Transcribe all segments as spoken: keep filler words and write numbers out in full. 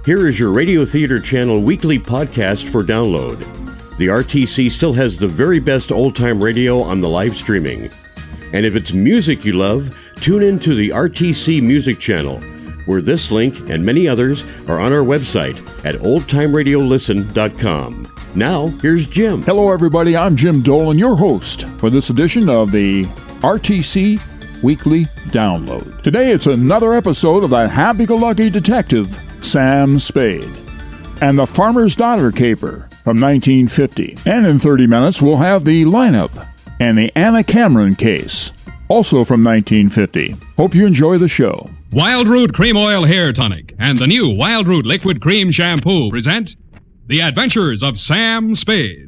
Here is your Radio Theater Channel weekly podcast for download. The R T C still has the very best old-time radio on the live streaming. And if it's music you love, tune in to the R T C Music Channel, where this link and many others are on our website at old time radio listen dot com. Now, here's Jim. Hello, everybody. I'm Jim Dolan, your host for this edition of the R T C Weekly Download. Today, it's another episode of that happy-go-lucky detective, Sam Spade, and the Farmer's Daughter Caper from nineteen fifty. And in thirty minutes, we'll have the lineup and the Anna Cameron case, also from nineteen fifty. Hope you enjoy the show. Wild Root Cream Oil Hair Tonic and the new Wild Root Liquid Cream Shampoo present The Adventures of Sam Spade.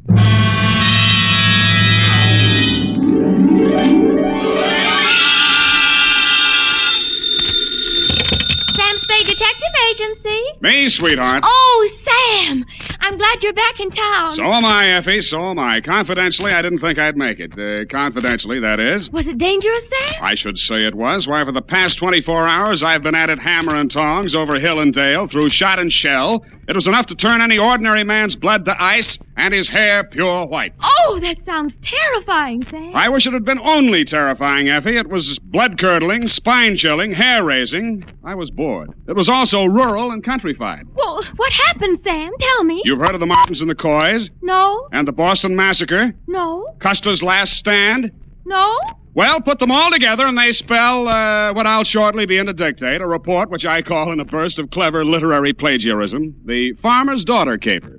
Sam Spade Detective Agency. Me, sweetheart. Oh, Sam! I'm glad you're back in town. So am I, Effie, so am I. Confidentially, I didn't think I'd make it. Uh, confidentially, that is. Was it dangerous, Sam? I should say it was. Why, for the past twenty-four hours, I've been at it hammer and tongs over hill and dale, through shot and shell. It was enough to turn any ordinary man's blood to ice and his hair pure white. Oh, that sounds terrifying, Sam. I wish it had been only terrifying, Effie. It was blood-curdling, spine-chilling, hair-raising. I was bored. It was also rural and countrified. Well, what happened, Sam? Tell me. You've heard of the Martins and the Coys? No. And the Boston Massacre? No. Custer's Last Stand? No. Well, put them all together and they spell uh, what I'll shortly begin to dictate, a report which I call in a burst of clever literary plagiarism, the Farmer's Daughter Caper.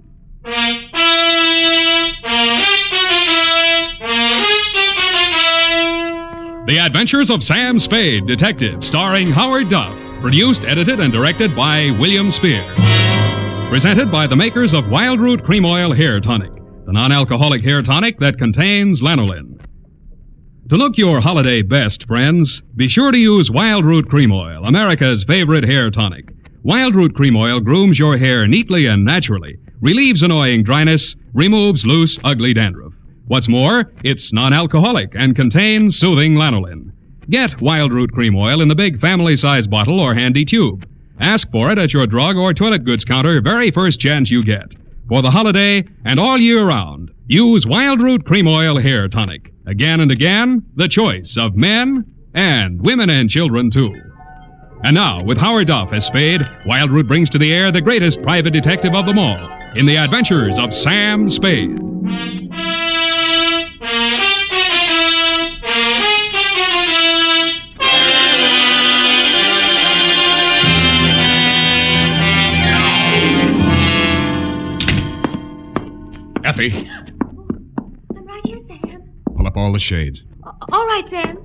The Adventures of Sam Spade, Detective, starring Howard Duff. Produced, edited, and directed by William Spear. Presented by the makers of Wild Root Cream Oil Hair Tonic, the non-alcoholic hair tonic that contains lanolin. To look your holiday best, friends, be sure to use Wild Root Cream Oil, America's favorite hair tonic. Wild Root Cream Oil grooms your hair neatly and naturally, relieves annoying dryness, removes loose, ugly dandruff. What's more, it's non-alcoholic and contains soothing lanolin. Get Wild Root Cream Oil in the big family-size bottle or handy tube. Ask for it at your drug or toilet goods counter very first chance you get. For the holiday and all year round, use Wild Root Cream Oil Hair Tonic. Again and again, the choice of men and women and children, too. And now, with Howard Duff as Spade, Wild Root brings to the air the greatest private detective of them all in The Adventures of Sam Spade. Effie. I'm right here, Sam. Pull up all the shades. All right, Sam.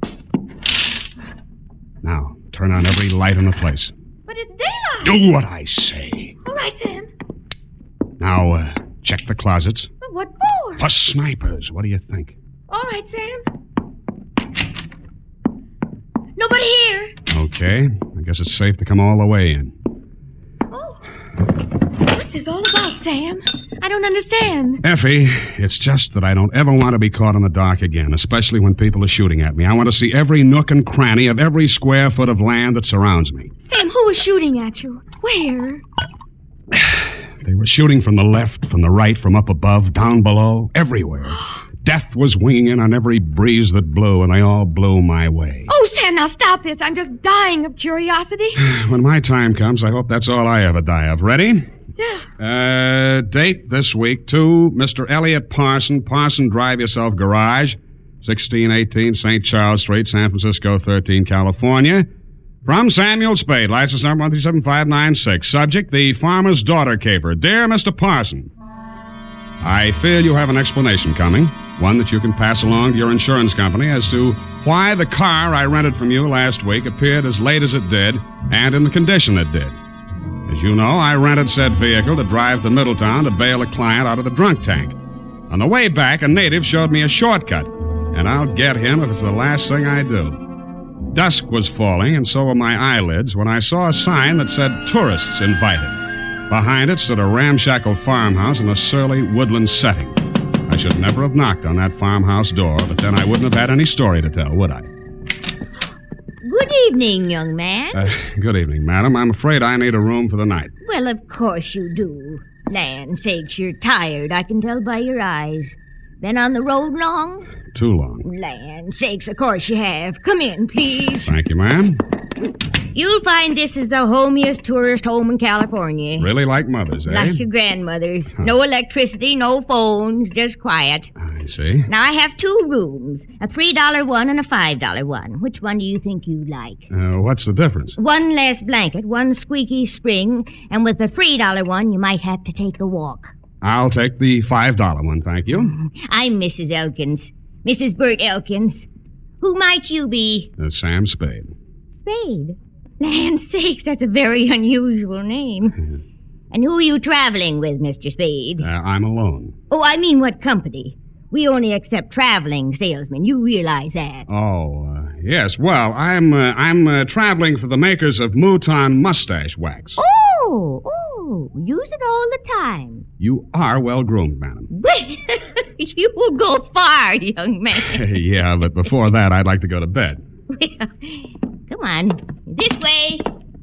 Now, turn on every light in the place. But it's daylight. Do what I say. All right, Sam. Now, uh, check the closets. But what for? For snipers. What do you think? All right, Sam. Nobody here. Okay. I guess it's safe to come all the way in. Oh. What's this all about, Sam? I don't understand. Effie, it's just that I don't ever want to be caught in the dark again, especially when people are shooting at me. I want to see every nook and cranny of every square foot of land that surrounds me. Sam, who was shooting at you? Where? They were shooting from the left, from the right, from up above, down below, everywhere. Death was winging in on every breeze that blew, and they all blew my way. Oh, Sam, now stop this. I'm just dying of curiosity. When my time comes, I hope that's all I ever die of. Ready? Yeah. Uh, date this week to Mister Elliot Parson, Parson Drive Yourself Garage, sixteen eighteen Saint Charles Street, San Francisco, thirteen, California. From Samuel Spade, license number one three seven five nine six. Subject, the Farmer's Daughter Caper. Dear Mister Parson, I fear you have an explanation coming, one that you can pass along to your insurance company as to why the car I rented from you last week appeared as late as it did and in the condition it did. As you know, I rented said vehicle to drive to Middletown to bail a client out of the drunk tank. On the way back, a native showed me a shortcut, and I'll get him if it's the last thing I do. Dusk was falling, and so were my eyelids, when I saw a sign that said Tourists Invited. Behind it stood a ramshackle farmhouse in a surly woodland setting. I should never have knocked on that farmhouse door, but then I wouldn't have had any story to tell, would I? Good evening, young man. Uh, good evening, madam. I'm afraid I need a room for the night. Well, of course you do. Land sakes, you're tired. I can tell by your eyes. Been on the road long? Too long. Land sakes, of course you have. Come in, please. Thank you, ma'am. You'll find this is the homiest tourist home in California. Really like mothers, eh? Like your grandmother's. Huh. No electricity, no phones, just quiet. I see. Now, I have two rooms, a three dollar one and a five dollar one. Which one do you think you'd like? Uh, what's the difference? One less blanket, one squeaky spring, and with the three dollar one, you might have to take a walk. I'll take the five dollar one, thank you. I'm Missus Elkins. Missus Bert Elkins. Who might you be? Uh, Sam Spade. Spade? Land sakes, that's a very unusual name. And who are you traveling with, Mister Spade? Uh, I'm alone. Oh, I mean what company? We only accept traveling salesmen. You realize that. Oh, uh, yes. Well, I'm uh, I'm uh, traveling for the makers of Mouton Mustache Wax. Oh, oh, use it all the time. You are well groomed, madam. You will go far, young man. Yeah, but before that, I'd like to go to bed. Well, come on. This way.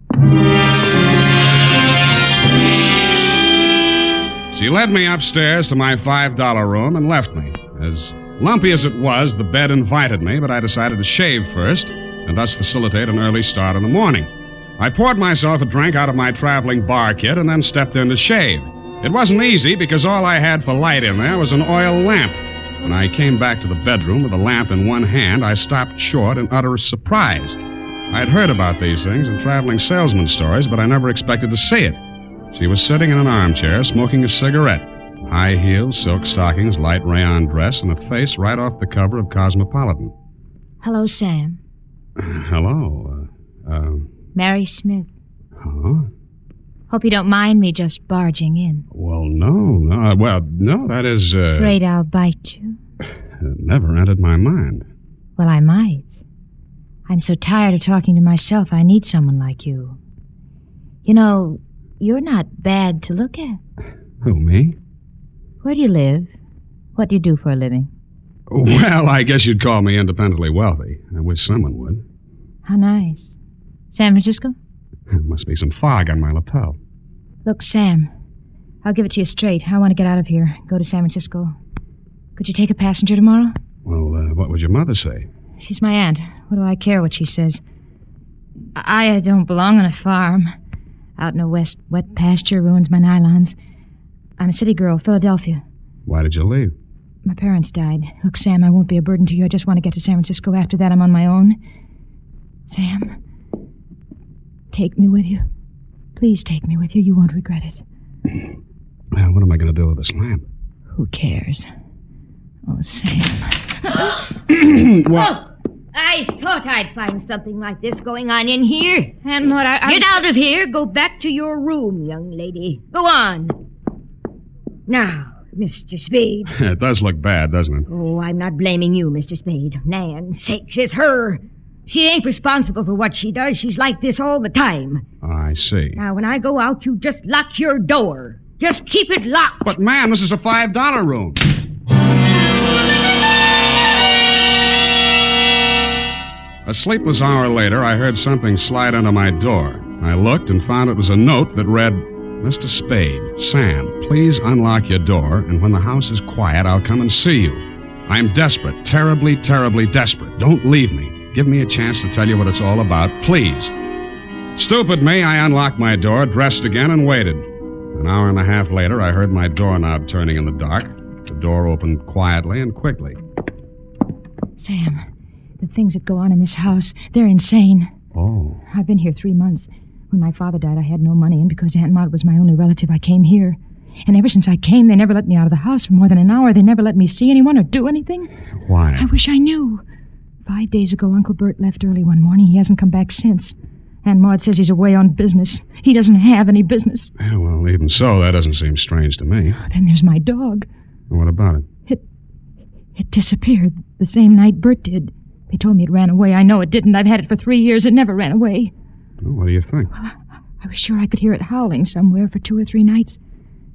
She led me upstairs to my five dollar room and left me. As lumpy as it was, the bed invited me, but I decided to shave first and thus facilitate an early start in the morning. I poured myself a drink out of my traveling bar kit and then stepped in to shave. It wasn't easy because all I had for light in there was an oil lamp. When I came back to the bedroom with the lamp in one hand, I stopped short in utter surprise. I had heard about these things in traveling salesman stories, but I never expected to see it. She was sitting in an armchair, smoking a cigarette. High heels, silk stockings, light rayon dress, and a face right off the cover of Cosmopolitan. Hello, Sam. Hello. Uh, uh, Mary Smith. huh? Hope you don't mind me just barging in. Well, no, no. Well, no, that is, uh... Afraid I'll bite you? It never entered my mind. Well, I might. I'm so tired of talking to myself, I need someone like you. You know, you're not bad to look at. Who, me? Where do you live? What do you do for a living? Well, I guess you'd call me independently wealthy. I wish someone would. How nice. San Francisco? There must be some fog on my lapel. Look, Sam, I'll give it to you straight. I want to get out of here, go to San Francisco. Could you take a passenger tomorrow? Well, uh, what would your mother say? She's my aunt. What do I care what she says? I, I don't belong on a farm. Out in a west wet pasture ruins my nylons. I'm a city girl, Philadelphia. Why did you leave? My parents died. Look, Sam, I won't be a burden to you. I just want to get to San Francisco. After that, I'm on my own. Sam, take me with you. Please take me with you. You won't regret it. Well, what am I going to do with this lamp? Who cares? Oh, Sam. Well, I thought I'd find something like this going on in here. And what I... I Get out of here. Go back to your room, young lady. Go on. Now, Mister Spade. it does look bad, doesn't it? Oh, I'm not blaming you, Mister Spade. Nan sakes, it's her. She ain't responsible for what she does. She's like this all the time. I see. Now, when I go out, you just lock your door. Just keep it locked. But, ma'am, this is a five dollar room. A sleepless hour later, I heard something slide under my door. I looked and found it was a note that read, Mister Spade, Sam, please unlock your door, and when the house is quiet, I'll come and see you. I'm desperate, terribly, terribly desperate. Don't leave me. Give me a chance to tell you what it's all about, please. Stupid me, I unlocked my door, dressed again, and waited. An hour and a half later, I heard my doorknob turning in the dark. The door opened quietly and quickly. Sam, the things that go on in this house, they're insane. Oh. I've been here three months. When my father died, I had no money, and because Aunt Maud was my only relative, I came here. And ever since I came, they never let me out of the house for more than an hour. They never let me see anyone or do anything. Why? I wish I knew. Five days ago, Uncle Bert left early one morning. He hasn't come back since. Aunt Maud says he's away on business. He doesn't have any business. Yeah, well, even so, that doesn't seem strange to me. Then there's my dog. What about it? It it disappeared the same night Bert did. They told me it ran away. I know it didn't. I've had it for three years. It never ran away. Well, what do you think? Well, I, I was sure I could hear it howling somewhere for two or three nights.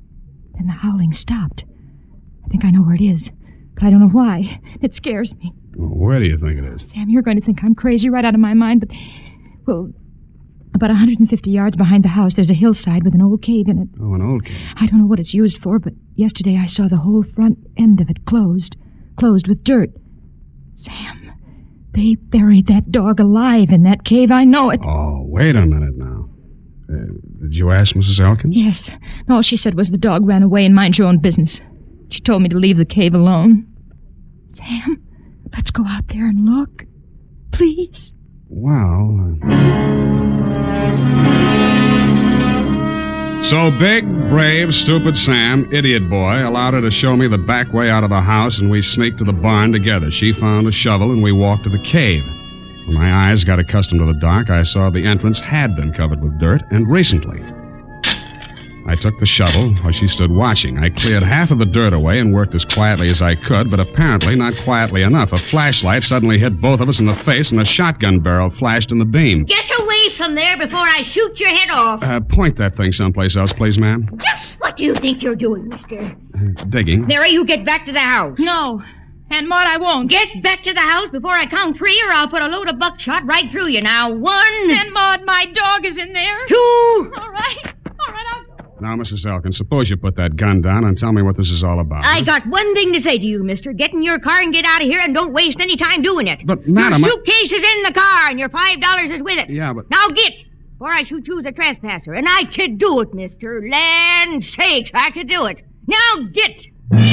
Then the howling stopped. I think I know where it is, but I don't know why. It scares me. Well, where do you think it is? Sam, you're going to think I'm crazy right out of my mind, but, well, about one hundred fifty yards behind the house, there's a hillside with an old cave in it. Oh, an old cave. I don't know what it's used for, but yesterday I saw the whole front end of it closed. Closed with dirt. Sam, they buried that dog alive in that cave. I know it. Oh, wait a minute now. Uh, did you ask Missus Elkins? Yes. All she said was the dog ran away and mind your own business. She told me to leave the cave alone. Sam, let's go out there and look. Please. Well... Uh... So big, brave, stupid Sam, idiot boy, allowed her to show me the back way out of the house, and we sneaked to the barn together. She found a shovel, and we walked to the cave. When my eyes got accustomed to the dark, I saw the entrance had been covered with dirt, and recently. I took the shovel while she stood watching. I cleared half of the dirt away and worked as quietly as I could, but apparently not quietly enough. A flashlight suddenly hit both of us in the face, and a shotgun barrel flashed in the beam. Get away from there before I shoot your head off. Uh, point that thing someplace else, please, ma'am. Just what do you think you're doing, mister? Uh, digging. Mary, you get back to the house. No. Aunt Maud, I won't. Get back to the house before I count three, or I'll put a load of buckshot right through you. Now, one. Aunt Maud, my dog is in there. Two. All right. All right, I'll go. Now, Missus Elkins, suppose you put that gun down and tell me what this is all about. I got one thing to say to you, mister. Get in your car and get out of here, and don't waste any time doing it. But, madam... Your suitcase is in the car, and your five dollars is with it. Yeah, but... Now get, before I shoot you as a trespasser. And I could do it, mister. Land sakes, I could do it. Now get.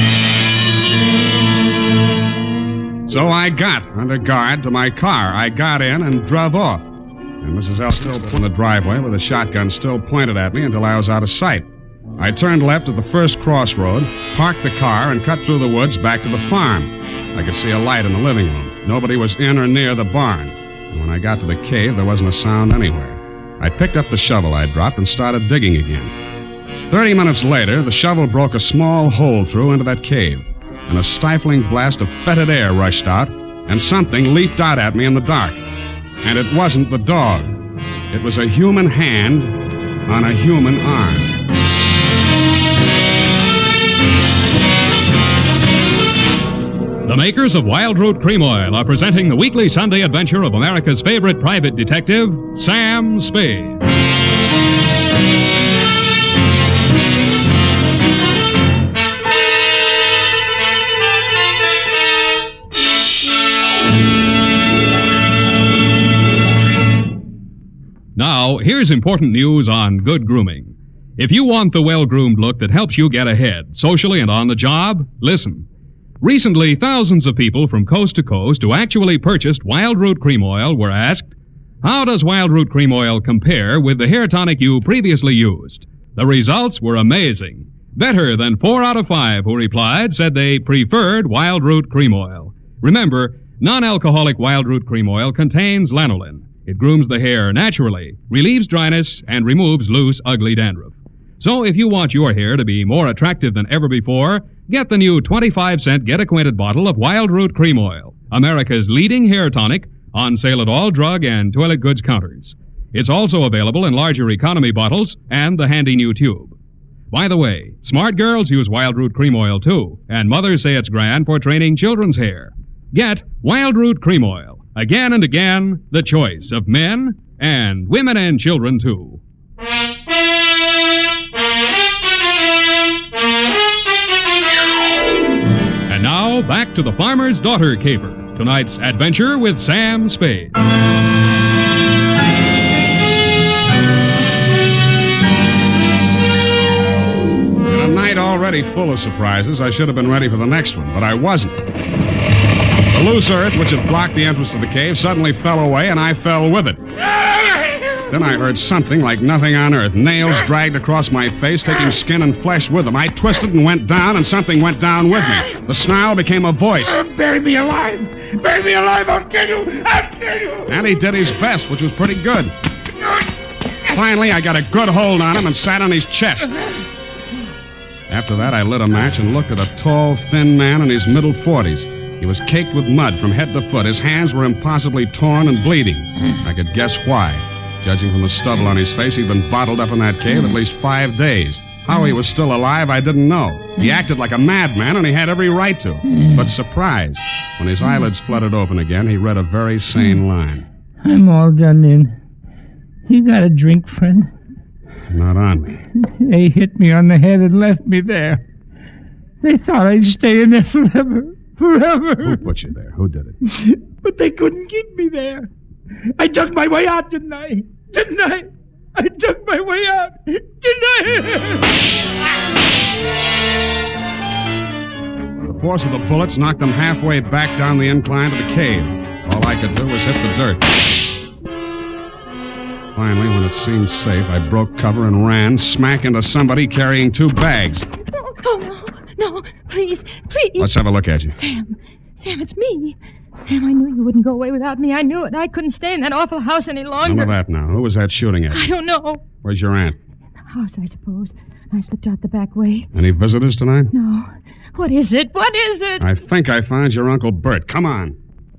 So I got, under guard, to my car. I got in and drove off. And Missus L still in the driveway with a shotgun still pointed at me until I was out of sight. I turned left at the first crossroad, parked the car, and cut through the woods back to the farm. I could see a light in the living room. Nobody was in or near the barn. And when I got to the cave, there wasn't a sound anywhere. I picked up the shovel I dropped and started digging again. Thirty minutes later, the shovel broke a small hole through into that cave, and a stifling blast of fetid air rushed out, and something leaped out at me in the dark. And it wasn't the dog. It was a human hand on a human arm. The makers of Wild Root Cream Oil are presenting the weekly Sunday adventure of America's favorite private detective, Sam Spade. Now, here's important news on good grooming. If you want the well-groomed look that helps you get ahead, socially and on the job, listen. Recently, thousands of people from coast to coast who actually purchased Wild Root Cream Oil were asked, how does Wild Root Cream Oil compare with the hair tonic you previously used? The results were amazing. Better than four out of five who replied said they preferred Wild Root Cream Oil. Remember, non-alcoholic Wild Root Cream Oil contains lanolin. It grooms the hair naturally, relieves dryness, and removes loose, ugly dandruff. So if you want your hair to be more attractive than ever before, get the new twenty-five cent get-acquainted bottle of Wild Root Cream Oil, America's leading hair tonic, on sale at all drug and toilet goods counters. It's also available in larger economy bottles and the handy new tube. By the way, smart girls use Wild Root Cream Oil too, and mothers say it's grand for training children's hair. Get Wild Root Cream Oil. Again and again, the choice of men and women and children, too. And now, back to the Farmer's Daughter Caper, tonight's adventure with Sam Spade. In a night already full of surprises, I should have been ready for the next one, but I wasn't. The loose earth, which had blocked the entrance to the cave, suddenly fell away, and I fell with it. Then I heard something like nothing on earth. Nails dragged across my face, taking skin and flesh with them. I twisted and went down, and something went down with me. The snarl became a voice. Bury me alive! Bury me alive! I'll kill you! I'll kill you! And he did his best, which was pretty good. Finally, I got a good hold on him and sat on his chest. After that, I lit a match and looked at a tall, thin man in his middle forties. He was caked with mud from head to foot. His hands were impossibly torn and bleeding. I could guess why. Judging from the stubble on his face, he'd been bottled up in that cave at least five days. How he was still alive, I didn't know. He acted like a madman, and he had every right to. But surprised, when his eyelids fluttered open again, he read a very sane line. I'm all done in. You got a drink, friend? Not on me. They hit me on the head and left me there. They thought I'd stay in there forever. Forever. Who put you there? Who did it? But they couldn't keep me there. I dug my way out, didn't I? Didn't I? I dug my way out, didn't I? The force of the bullets knocked them halfway back down the incline to the cave. All I could do was hit the dirt. Finally, when it seemed safe, I broke cover and ran smack into somebody carrying two bags. Oh, oh no, no, please, please. Let's have a look at you. Sam, Sam, it's me. Sam, I knew you wouldn't go away without me. I knew it. I couldn't stay in that awful house any longer. None of that now. Who was that shooting at you? I don't know. Where's your aunt? In the house, I suppose. I slipped out the back way. Any visitors tonight? No. What is it? What is it? I think I found your Uncle Bert. Come on.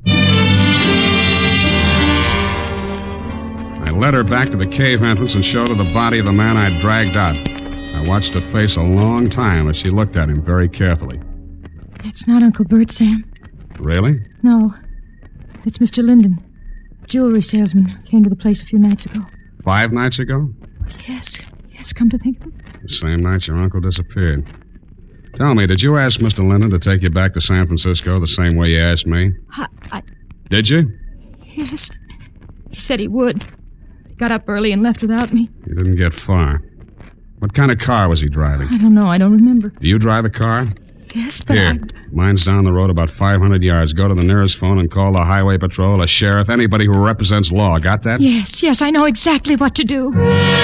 I led her back to the cave entrance and showed her the body of the man I'd dragged out. I watched her face a long time as she looked at him very carefully. That's not Uncle Bert, Sam. Really? No. It's Mister Linden, a jewelry salesman. Came to the place a few nights ago. Five nights ago? Yes. Yes, come to think of it. The same night your uncle disappeared. Tell me, did you ask Mister Linden to take you back to San Francisco the same way you asked me? I... I Did you? yes. He said he would. He got up early and left without me. You didn't get far. What kind of car was he driving? I don't know. I don't remember. Do you drive a car? Yes, but Here. I... Mine's down the road about five hundred yards. Go to the nearest phone and call the highway patrol, a sheriff, anybody who represents law. Got that? Yes, yes, I know exactly what to do.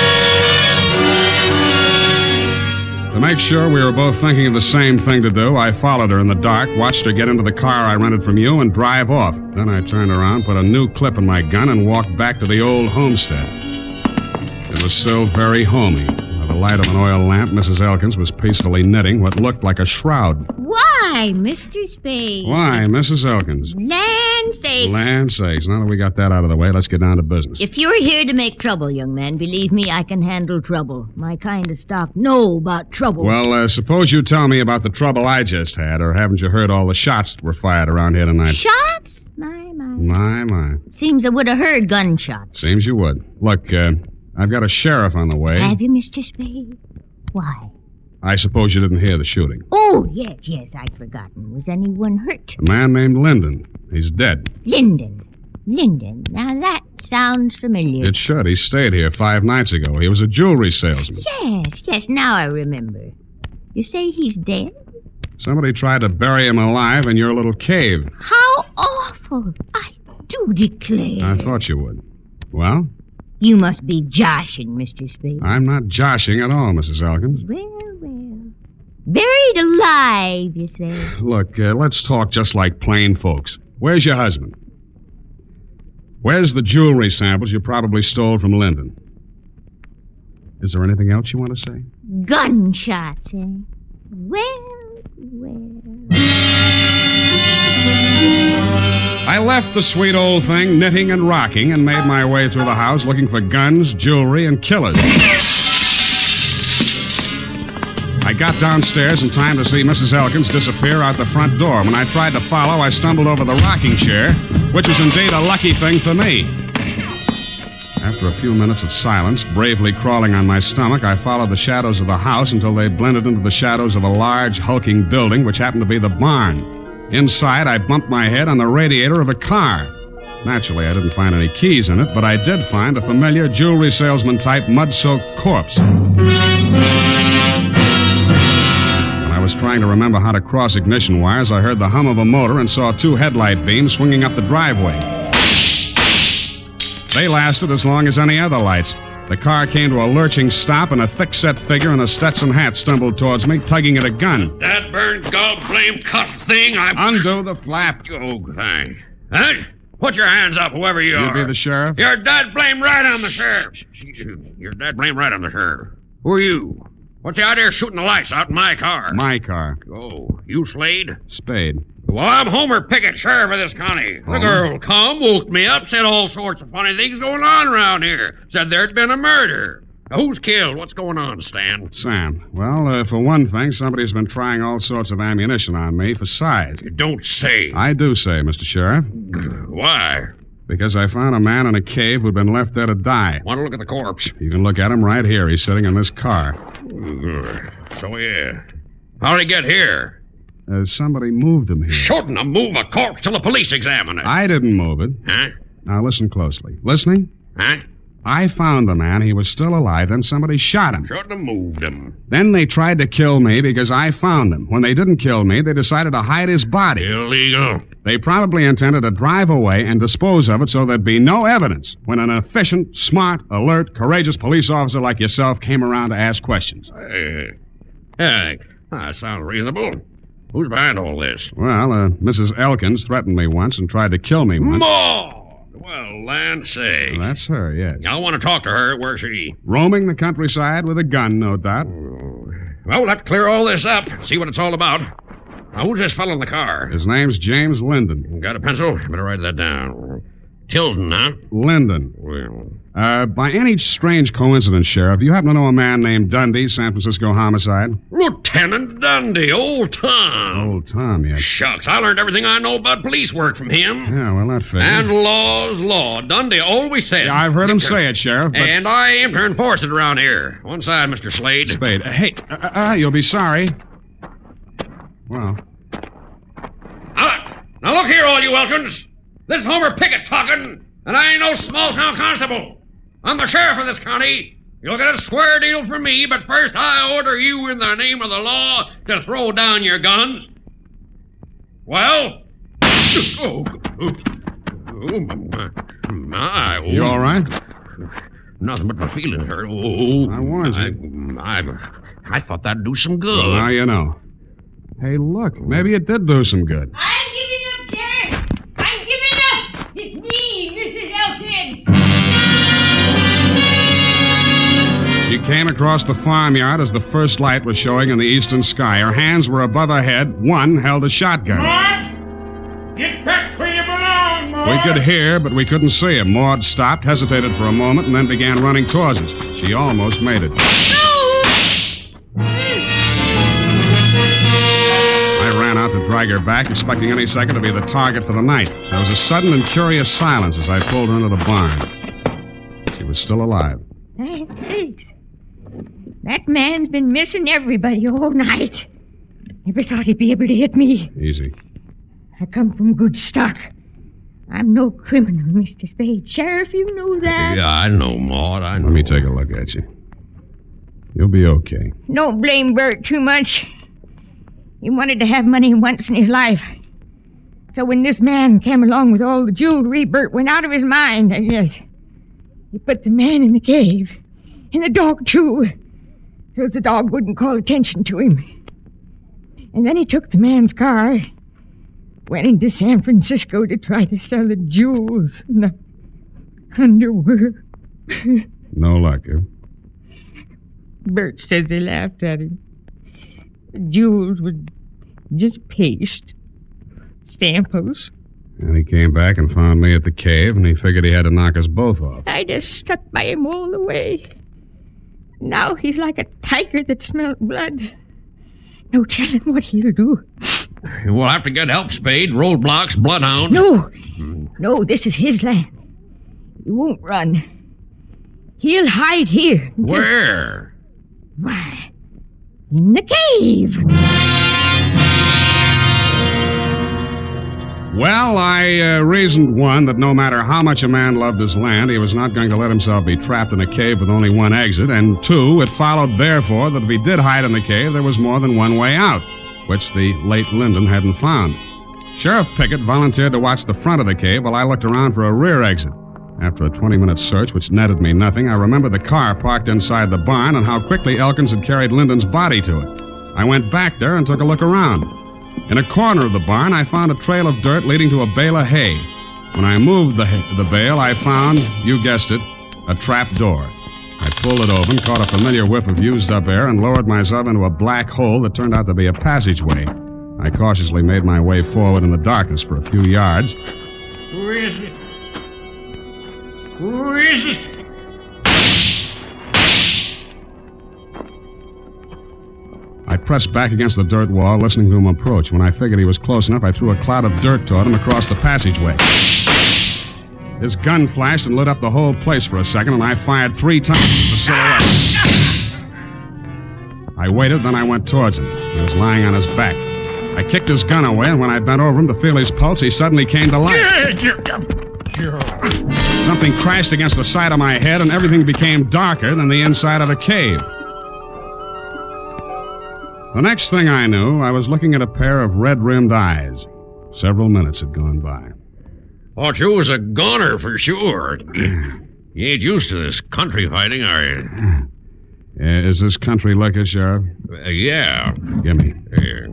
To make sure we were both thinking of the same thing to do, I followed her in the dark, watched her get into the car I rented from you, and drive off. Then I turned around, put a new clip in my gun, and walked back to the old homestead. It was still very homey. By the light of an oil lamp, Missus Elkins was peacefully knitting what looked like a shroud. Why, Mister Spade? Why, Missus Elkins? Land sakes. Land sakes. Now that we got that out of the way, let's get down to business. If you're here to make trouble, young man, believe me, I can handle trouble. My kind of stock know about trouble. Well, uh, suppose you tell me about the trouble I just had, or haven't you heard all the shots that were fired around here tonight? Shots? My, my. My, my. Seems I would have heard gunshots. Seems you would. Look, uh, I've got a sheriff on the way. Have you, Mister Spade? Why? I suppose you didn't hear the shooting. Oh, yes, yes, I'd forgotten. Was anyone hurt? A man named Linden. He's dead. Linden. Linden. Now, that sounds familiar. It should. He stayed here five nights ago. He was a jewelry salesman. Yes, yes, now I remember. You say he's dead? Somebody tried to bury him alive in your little cave. How awful. I do declare. I thought you would. Well? You must be joshing, Mister Spade. I'm not joshing at all, Missus Elkins. Well, well. Buried alive, you say? Look, uh, let's talk just like plain folks. Where's your husband? Where's the jewelry samples you probably stole from Linden? Is there anything else you want to say? Gunshots, eh? Well, well. I left the sweet old thing knitting and rocking and made my way through the house looking for guns, jewelry, and killers. I got downstairs in time to see Missus Elkins disappear out the front door. When I tried to follow, I stumbled over the rocking chair, which was indeed a lucky thing for me. After a few minutes of silence, bravely crawling on my stomach, I followed the shadows of the house until they blended into the shadows of a large, hulking building, which happened to be the barn. Inside, I bumped my head on the radiator of a car. Naturally, I didn't find any keys in it, but I did find a familiar jewelry salesman-type mud-soaked corpse. When I was trying to remember how to cross ignition wires, I heard the hum of a motor and saw two headlight beams swinging up the driveway. They lasted as long as any other lights. The car came to a lurching stop, and a thick-set figure in a Stetson hat stumbled towards me, tugging at a gun. That burn gall blame cuss thing, I'm... Undo the flap. Oh, thanks. Huh? Put your hands up, whoever you You are. be the sheriff? You're dead blame right on the sheriff. You're dead blame right on the sheriff. Who are you? What's the idea of shooting the lights out in my car? My car. Oh, you Slade? Spade. Well, I'm Homer Pickett, sheriff of this county. Homer? The girl come, woke me up, said all sorts of funny things going on around here. Said there'd been a murder. Who's killed? What's going on, Stan? Sam. Well, uh, for one thing, somebody's been trying all sorts of ammunition on me for size. You don't say. I do say, Mister Sheriff. Why? Because I found a man in a cave who'd been left there to die. Want to look at the corpse? You can look at him right here. He's sitting in this car. So, yeah. How'd he get here? Uh, somebody moved him here. Shouldn't have moved a corpse till the police examine it. I didn't move it. Huh? Now, listen closely. Listening? Huh? I found the man. He was still alive. Then somebody shot him. Shouldn't have moved him. Then they tried to kill me because I found him. When they didn't kill me, they decided to hide his body. Illegal. They probably intended to drive away and dispose of it so there'd be no evidence when an efficient, smart, alert, courageous police officer like yourself came around to ask questions. Hey, hey, that sounds reasonable. Who's behind all this? Well, uh, Missus Elkins threatened me once and tried to kill me once. More! Well, land say. Well, that's her, yes. I want to talk to her. Where's she? Roaming the countryside with a gun, no doubt. Well, we'll have to clear all this up, see what it's all about. Now, who's this fellow in the car? His name's James Linden. Got a pencil? Better write that down. Tilden, huh? Linden. Well, Uh, by any strange coincidence, Sheriff, you happen to know a man named Dundee, San Francisco homicide? Lieutenant Dundee, old Tom. Old Tom, yes. Shucks, I learned everything I know about police work from him. Yeah, well, that figures. And law's law. Dundee always said... Yeah, I've heard him say it, Sheriff, but... And I aim to enforce it around here. One side, Mister Slade. Spade. Uh, hey, uh, uh, you'll be sorry. Well... Now, now look here, all you Elkins. This is Homer Pickett talking, and I ain't no small-town constable. I'm the sheriff of this county. You'll get a square deal from me, but first I order you in the name of the law to throw down your guns. Well? Oh, oh, oh my, my. Oh. You all right? Nothing but my feelings hurt. Oh, I warned you. I, I, I thought that'd do some good. Well, now you know. Hey, look, maybe it did do some good. I'm giving up, Sheriff! I'm giving up! It's me, Missus Elkins! She came across the farmyard as the first light was showing in the eastern sky. Her hands were above her head. One held a shotgun. Maud! Get back where you belong, Maud! We could hear, but we couldn't see him. Maud stopped, hesitated for a moment, and then began running towards us. She almost made it. I ran out to drag her back, expecting any second to be the target for the night. There was a sudden and curious silence as I pulled her into the barn. She was still alive. Land sakes. That man's been missing everybody all night. Never thought he'd be able to hit me. Easy. I come from good stock. I'm no criminal, Mister Spade. Sheriff, you know that. Yeah, I know, Maud. I know. Let me take a look at you. You'll be okay. Don't blame Bert too much. He wanted to have money once in his life. So when this man came along with all the jewelry, Bert went out of his mind, I guess. He put the man in the cave. And the dog, too. So the dog wouldn't call attention to him. And then he took the man's car, went into San Francisco to try to sell the jewels and the underwear. No luck, huh? Bert says they laughed at him. The jewels were just paste. Stampos. And he came back and found me at the cave, and he figured he had to knock us both off. I just stuck by him all the way. Now he's like a tiger that smelled blood. No telling what he'll do. We'll have to get help, Spade. Roadblocks, bloodhound. No. No, this is his land. He won't run. He'll hide here. Where? Why, in the cave. Well, I uh, reasoned, one, that no matter how much a man loved his land, he was not going to let himself be trapped in a cave with only one exit. And two, it followed, therefore, that if he did hide in the cave, there was more than one way out, which the late Linden hadn't found. Sheriff Pickett volunteered to watch the front of the cave while I looked around for a rear exit. After a twenty-minute search, which netted me nothing, I remembered the car parked inside the barn and how quickly Elkins had carried Linden's body to it. I went back there and took a look around. In a corner of the barn, I found a trail of dirt leading to a bale of hay. When I moved the, the bale, I found, you guessed it, a trap door. I pulled it open, caught a familiar whiff of used-up air, and lowered myself into a black hole that turned out to be a passageway. I cautiously made my way forward in the darkness for a few yards. Who is it? Who is it? I pressed back against the dirt wall, listening to him approach. When I figured he was close enough, I threw a cloud of dirt toward him across the passageway. His gun flashed and lit up the whole place for a second, and I fired three times at the silhouette. I waited, then I went towards him. He was lying on his back. I kicked his gun away, and when I bent over him to feel his pulse, he suddenly came to life. Something crashed against the side of my head, and everything became darker than the inside of a cave. The next thing I knew, I was looking at a pair of red-rimmed eyes. Several minutes had gone by. Thought you was a goner for sure. You ain't used to this country fighting, are you? Uh, is this country liquor, Sheriff? Uh, yeah. Give me. Here.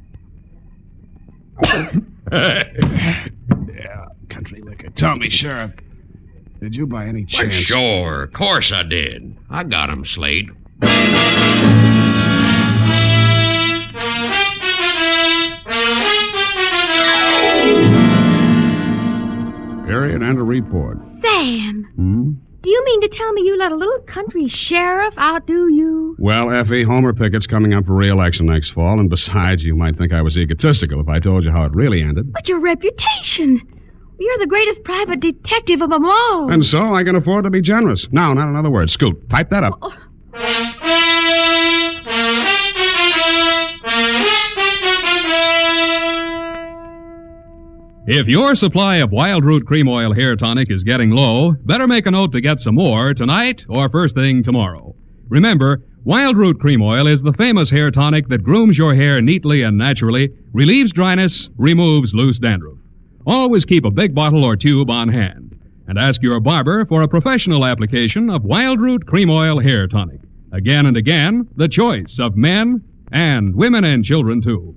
Yeah, country liquor. Tell me, Sheriff, did you by any chance... Well, sure. Of course I did. I got him, Slade. Period and a report. Sam! Hmm? Do you mean to tell me you let a little country sheriff outdo you? Well, Effie, Homer Pickett's coming up for re-election next fall, and besides, you might think I was egotistical if I told you how it really ended. But your reputation. You're the greatest private detective of them all. And so I can afford to be generous. Now, not another word. Scoot, type that up. Oh. If your supply of Wild Root Cream Oil Hair Tonic is getting low, better make a note to get some more tonight or first thing tomorrow. Remember, Wild Root Cream Oil is the famous hair tonic that grooms your hair neatly and naturally, relieves dryness, removes loose dandruff. Always keep a big bottle or tube on hand. And ask your barber for a professional application of Wild Root Cream Oil Hair Tonic. Again and again, the choice of men and women and children, too.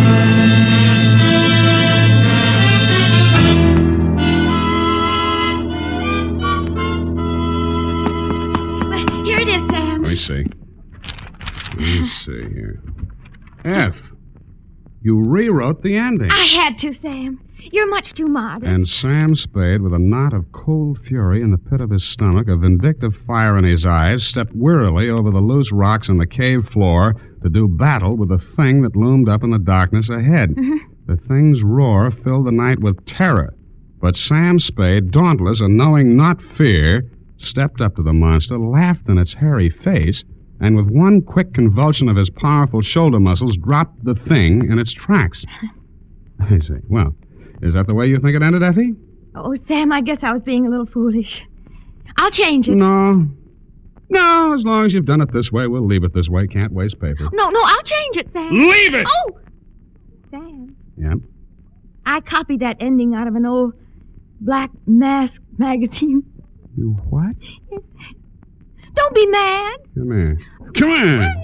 Here it is, Sam. Let me see. Let me see here. F, you rewrote the ending. I had to, Sam. You're much too modest. And Sam Spade, with a knot of cold fury in the pit of his stomach, a vindictive fire in his eyes, stepped wearily over the loose rocks on the cave floor to do battle with the thing that loomed up in the darkness ahead. Mm-hmm. The thing's roar filled the night with terror. But Sam Spade, dauntless and knowing not fear, stepped up to the monster, laughed in its hairy face, and with one quick convulsion of his powerful shoulder muscles, dropped the thing in its tracks. I see. Well, is that the way you think it ended, Effie? Oh, Sam, I guess I was being a little foolish. I'll change it. No. No, as long as you've done it this way, we'll leave it this way. Can't waste paper. No, no, I'll change it, Sam. Leave it! Oh! Sam, Yep. I copied that ending out of an old Black Mask magazine. You what? Don't be mad. Come here. Come here!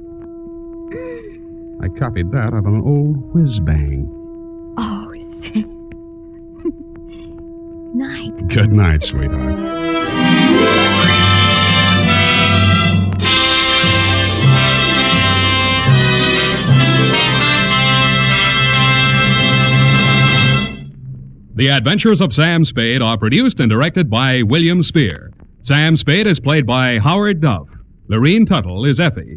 I copied that out of an old whiz-bang. Oh, Sam. Night. Good night, sweetheart. The Adventures of Sam Spade are produced and directed by William Spear. Sam Spade is played by Howard Duff. Lorene Tuttle is Effie.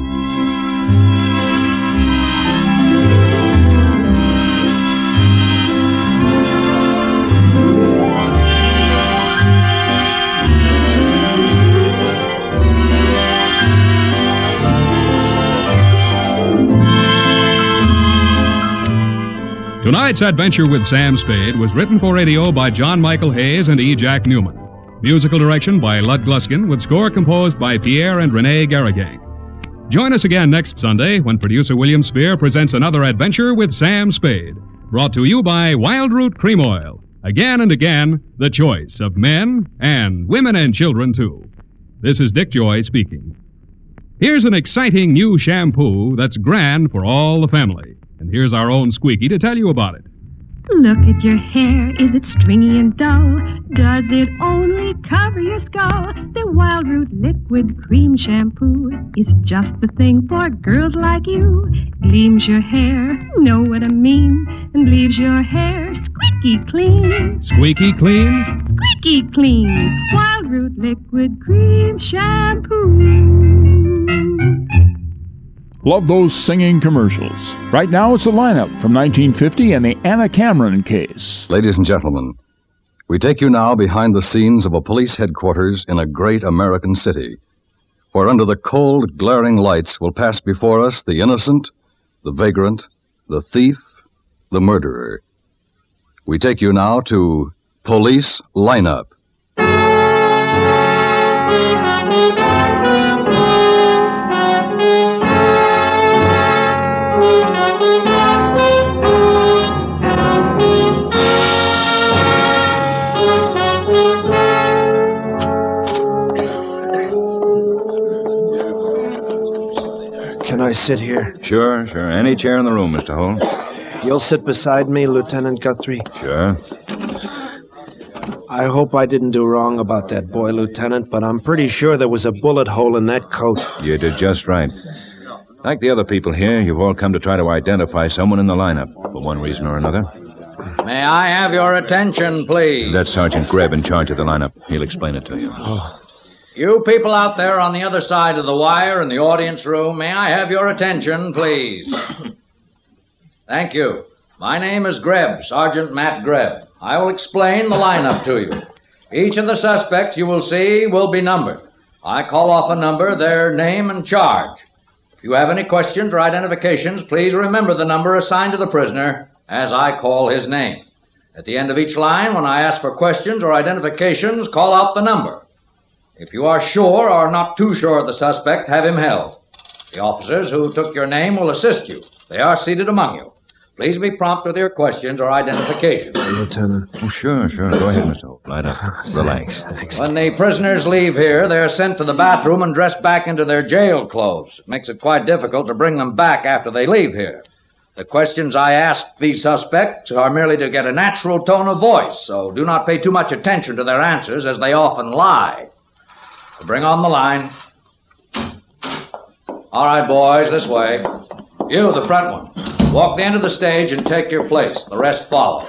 Tonight's adventure with Sam Spade was written for radio by John Michael Hayes and E. Jack Newman. Musical direction by Lud Gluskin, with score composed by Pierre and Renee Garrigang. Join us again next Sunday when producer William Spear presents another adventure with Sam Spade. Brought to you by Wild Root Cream Oil. Again and again, the choice of men and women and children, too. This is Dick Joy speaking. Here's an exciting new shampoo that's grand for all the family. And here's our own Squeaky to tell you about it. Look at your hair. Is it stringy and dull? Does it only cover your skull? The Wild Root Liquid Cream Shampoo is just the thing for girls like you. Gleams your hair, know what I mean, and leaves your hair squeaky clean. Squeaky clean? Squeaky clean. Wild Root Liquid Cream Shampoo. Love those singing commercials. Right now, it's a lineup from nineteen fifty and the Anna Cameron case. Ladies and gentlemen, we take you now behind the scenes of a police headquarters in a great American city, where under the cold, glaring lights will pass before us the innocent, the vagrant, the thief, the murderer. We take you now to Police Lineup. Can I sit here? Sure, sure. Any chair in the room, Mister Holt. You'll sit beside me, Lieutenant Guthrie? Sure. I hope I didn't do wrong about that boy, Lieutenant, but I'm pretty sure there was a bullet hole in that coat. You did just right. Like the other people here, you've all come to try to identify someone in the lineup, for one reason or another. May I have your attention, please? That's Sergeant Greb in charge of the lineup. He'll explain it to you. Oh. You people out there on the other side of the wire in the audience room, may I have your attention, please? Thank you. My name is Greb, Sergeant Matt Greb. I will explain the lineup to you. Each of the suspects you will see will be numbered. I call off a number, their name and charge. If you have any questions or identifications, please remember the number assigned to the prisoner as I call his name. At the end of each line, when I ask for questions or identifications, call out the number. If you are sure or not too sure of the suspect, have him held. The officers who took your name will assist you. They are seated among you. Please be prompt with your questions or identifications. Lieutenant. Oh, sure, sure. Go ahead, Mister Holt. Light up. Relax. Thanks. When the prisoners leave here, they're sent to the bathroom and dressed back into their jail clothes. It makes it quite difficult to bring them back after they leave here. The questions I ask these suspects are merely to get a natural tone of voice, so do not pay too much attention to their answers, as they often lie. So bring on the line. All right, boys, this way. You, the front one. Walk the end of the stage and take your place. The rest follow.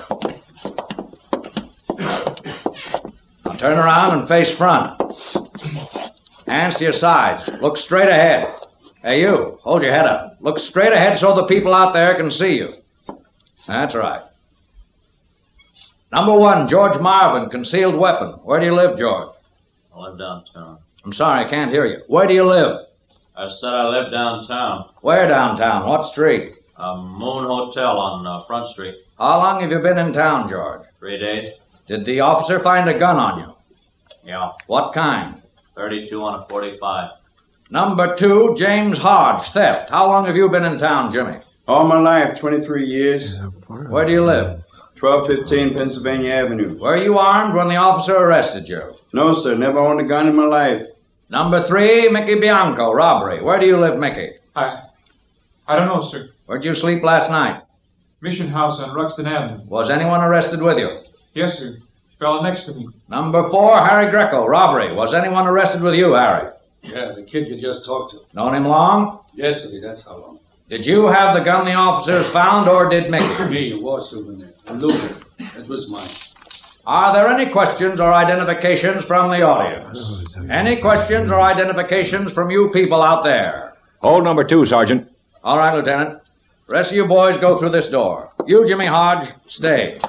Now turn around and face front. Hands to your sides. Look straight ahead. Hey, you, hold your head up. Look straight ahead so the people out there can see you. That's right. Number one, George Marvin, concealed weapon. Where do you live, George? I live downtown. I'm sorry, I can't hear you. Where do you live? I said I live downtown. Where downtown? What street? Uh, Moon Hotel on uh, Front Street. How long have you been in town, George? Three days. Did the officer find a gun on you? Yeah. What kind? thirty-two on a forty-five. Number two, James Hodge, theft. How long have you been in town, Jimmy? All my life, twenty-three years. Where do you live? twelve fifteen Pennsylvania Avenue. Were you armed when the officer arrested you? No, sir. Never owned a gun in my life. Number three, Mickey Bianco, robbery. Where do you live, Mickey? I... I don't know, sir. Where'd you sleep last night? Mission House on Ruxton Avenue. Was anyone arrested with you? Yes, sir. Fella next to me. Number four, Harry Greco, robbery. Was anyone arrested with you, Harry? Yeah, the kid you just talked to. Known him long? Yes, sir. That's how long. Did you have the gun the officers found, or did Mickey? Me, a war souvenir. A Luger. It was mine. Are there any questions or identifications from the audience? Any questions or identifications from you people out there? Hold number two, Sergeant. All right, Lieutenant. The rest of you boys go through this door. You, Jimmy Hodge, stay.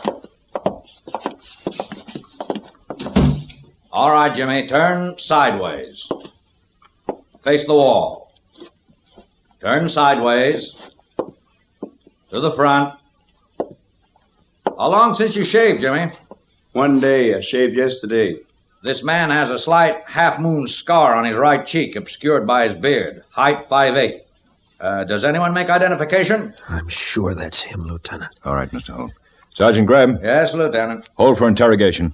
All right, Jimmy, turn sideways. Face the wall. Turn sideways. To the front. How long since you shaved, Jimmy? One day. I shaved yesterday. This man has a slight half-moon scar on his right cheek, obscured by his beard. Height five eight. Uh, does anyone make identification? I'm sure that's him, Lieutenant. All right, Mister Holt. Sergeant Greb. Yes, Lieutenant. Hold for interrogation.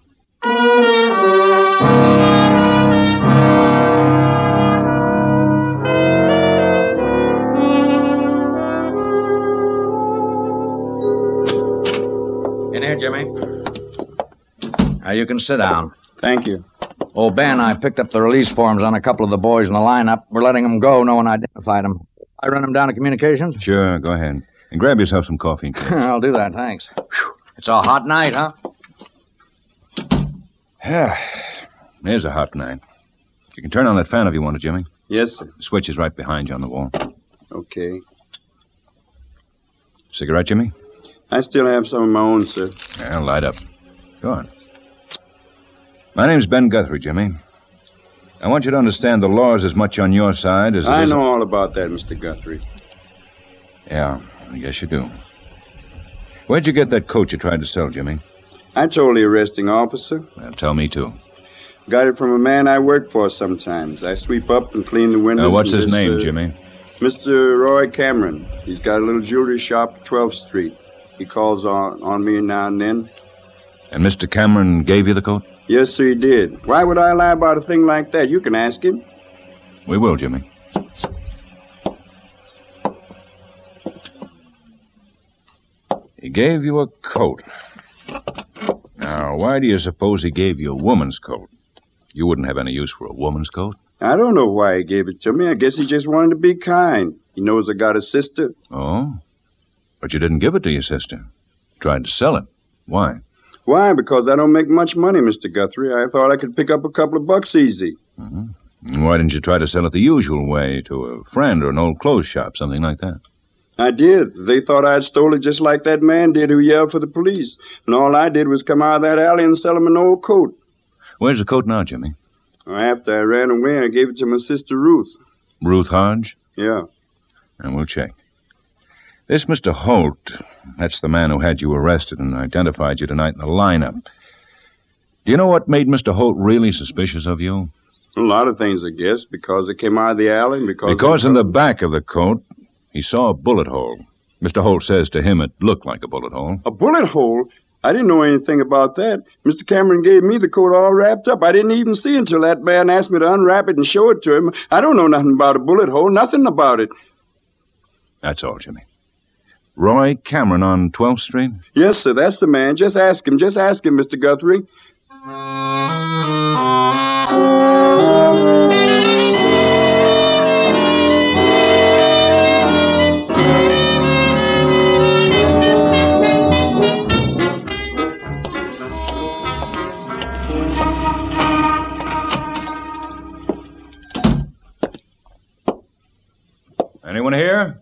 In here, Jimmy. Now, you can sit down. Thank you. Oh, Ben, I picked up the release forms on a couple of the boys in the lineup. We're letting them go. No one identified them. I run them down to communications? Sure, go ahead. And grab yourself some coffee. I'll do that, thanks. Whew. It's a hot night, huh? Yeah, it is a hot night. You can turn on that fan if you want to, Jimmy. Yes, sir. The switch is right behind you on the wall. Okay. Cigarette, Jimmy? I still have some of my own, sir. Yeah, light up. Go on. My name's Ben Guthrie, Jimmy. I want you to understand the law's as much on your side as it I is... know all about that, Mister Guthrie. Yeah, I guess you do. Where'd you get that coat you tried to sell, Jimmy? I told the arresting officer. Well, tell me, too. Got it from a man I work for sometimes. I sweep up and clean the windows. Uh, what's his this, name, uh, Jimmy? Mister Roy Cameron. He's got a little jewelry shop at twelfth Street. He calls on, on me now and then. And Mister Cameron gave you the coat? Yes, sir, he did. Why would I lie about a thing like that? You can ask him. We will, Jimmy. He gave you a coat. Now, why do you suppose he gave you a woman's coat? You wouldn't have any use for a woman's coat. I don't know why he gave it to me. I guess he just wanted to be kind. He knows I got a sister. Oh? But you didn't give it to your sister. You tried to sell it. Why? Why? Because I don't make much money, Mister Guthrie. I thought I could pick up a couple of bucks easy. Mm-hmm. Why didn't you try to sell it the usual way, to a friend or an old clothes shop, something like that? I did. They thought I'd stole it just like that man did who yelled for the police. And all I did was come out of that alley and sell him an old coat. Where's the coat now, Jimmy? After I ran away, I gave it to my sister Ruth. Ruth Hodge? Yeah. And we'll check. This Mister Holt, that's the man who had you arrested and identified you tonight in the lineup. Do you know what made Mister Holt really suspicious of you? A lot of things, I guess, because I came out of the alley and because... Because in the back of the coat, he saw a bullet hole. Mister Holt says to him it looked like a bullet hole. A bullet hole? I didn't know anything about that. Mister Cameron gave me the coat all wrapped up. I didn't even see it until that man asked me to unwrap it and show it to him. I don't know nothing about a bullet hole, nothing about it. That's all, Jimmy. Roy Cameron on twelfth Street? Yes, sir, that's the man. Just ask him. Just ask him, Mister Guthrie. Anyone here?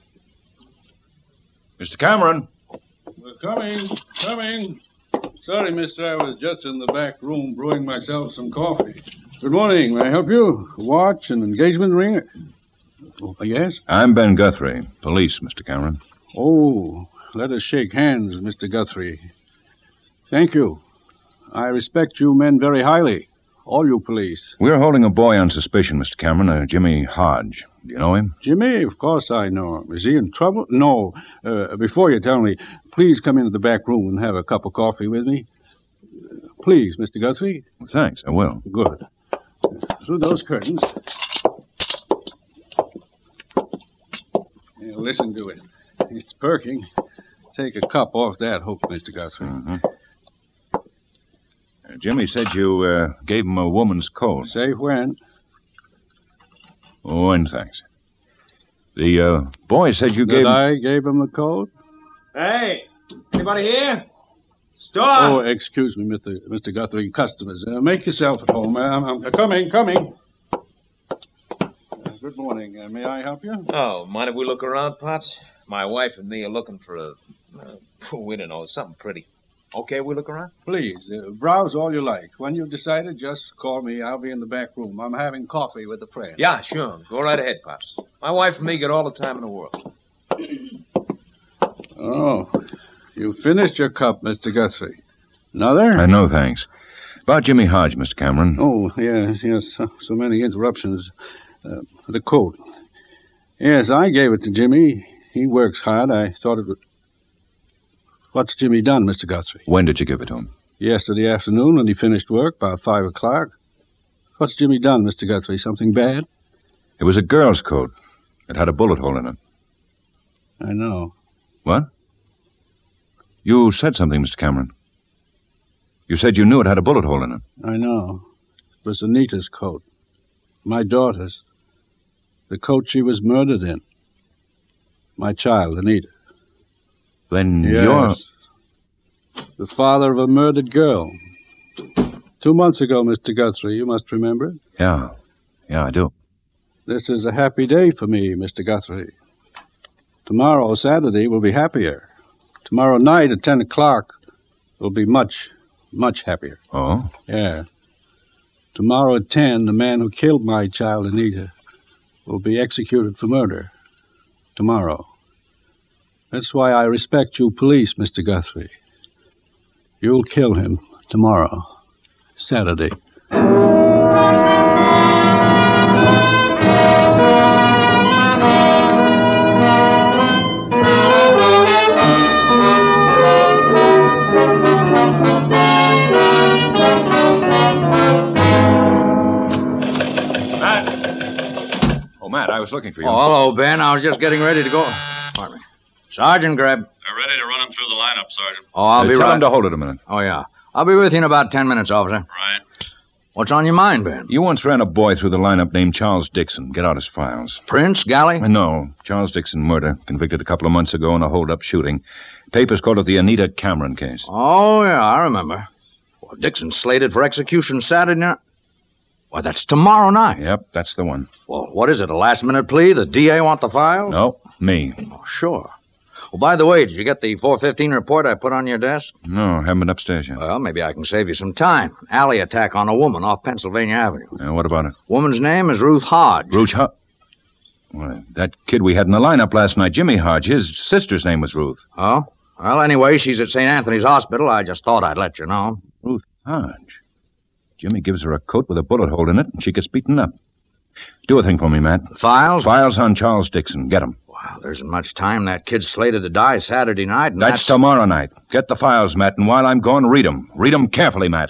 Mister Cameron? We're coming, coming. Sorry, mister, I was just in the back room brewing myself some coffee. Good morning. May I help you? Watch and engagement ring? Oh, yes? I'm Ben Guthrie, police, Mister Cameron. Oh, let us shake hands, Mister Guthrie. Thank you. I respect you men very highly. All you police. We're holding a boy on suspicion, Mister Cameron, uh, Jimmy Hodge. Do you know him? Jimmy? Of course I know him. Is he in trouble? No. Uh, before you tell me, please come into the back room and have a cup of coffee with me. Please, Mister Guthrie. Well, thanks, I will. Good. Through those curtains. Yeah, listen to it. It's perking. Take a cup off that hook, Mister Guthrie. Mm-hmm. Uh, Jimmy said you uh, gave him a woman's coat. Say when. Oh, and thanks. The uh, boy said you that gave him... I gave him the coat? Hey, anybody here? Stop! Oh, excuse me, Mister Mister Guthrie. Customers. Uh, make yourself at home. I'm, I'm coming, coming. Uh, good morning. Uh, may I help you? Oh, mind if we look around, Pops? My wife and me are looking for a... Uh, we don't know, something pretty. Okay, we look around? Please, uh, browse all you like. When you've decided, just call me. I'll be in the back room. I'm having coffee with a friend. Yeah, sure. Go right ahead, Pops. My wife and me get all the time in the world. Oh, you finished your cup, Mister Guthrie. Another? Uh, no, thanks. About Jimmy Hodge, Mister Cameron. Oh, yes, yes. So, so many interruptions. Uh, the coat. Yes, I gave it to Jimmy. He works hard. I thought it would... What's Jimmy done, Mister Guthrie? When did you give it to him? Yesterday afternoon when he finished work, about five o'clock. What's Jimmy done, Mister Guthrie? Something bad? It was a girl's coat. It had a bullet hole in it. I know. What? You said something, Mister Cameron. You said you knew it had a bullet hole in it. I know. It was Anita's coat. My daughter's. The coat she was murdered in. My child, Anita. Then yes. you're... The father of a murdered girl. Two months ago, Mister Guthrie, you must remember it. Yeah. Yeah, I do. This is a happy day for me, Mister Guthrie. Tomorrow, Saturday, will be happier. Tomorrow night at ten o'clock will be much, much happier. Oh? Yeah. Tomorrow at ten, the man who killed my child, Anita, will be executed for murder. Tomorrow. That's why I respect you police, Mister Guthrie. You'll kill him tomorrow, Saturday. Matt, I was looking for you. Oh, hello, Ben. I was just getting ready to go. Pardon me. Sergeant Greb. They're ready to run him through the lineup, Sergeant. Oh, I'll Uh, be tell right. him to hold it a minute. Oh, yeah. I'll be with you in about ten minutes, officer. Right. What's on your mind, Ben? You once ran a boy through the lineup named Charles Dixon. Get out his files. Prince, Galley? Uh, No. Charles Dixon murder. Convicted a couple of months ago in a hold-up shooting. Papers called it the Anita Cameron case. Oh, yeah, I remember. Well, Dixon's slated for execution Saturday night. Why, that's tomorrow night. Yep, that's the one. Well, what is it, a last-minute plea? The D A want the files? No, me. Oh, sure. Well, by the way, did you get the four fifteen report I put on your desk? No, haven't been upstairs yet. Well, maybe I can save you some time. Alley attack on a woman off Pennsylvania Avenue. Uh, what about it? Woman's name is Ruth Hodge. Ruth Hodge? Well, that kid we had in the lineup last night, Jimmy Hodge, his sister's name was Ruth. Oh? Well, anyway, she's at Saint Anthony's Hospital. I just thought I'd let you know. Ruth Hodge? Jimmy gives her a coat with a bullet hole in it, and she gets beaten up. Do a thing for me, Matt. Files? Files on Charles Dixon. Get 'em. Wow, there isn't much time. That kid's slated to die Saturday night, and That's, that's... tomorrow night. Get the files, Matt, and while I'm gone, read 'em. Read 'em carefully, Matt.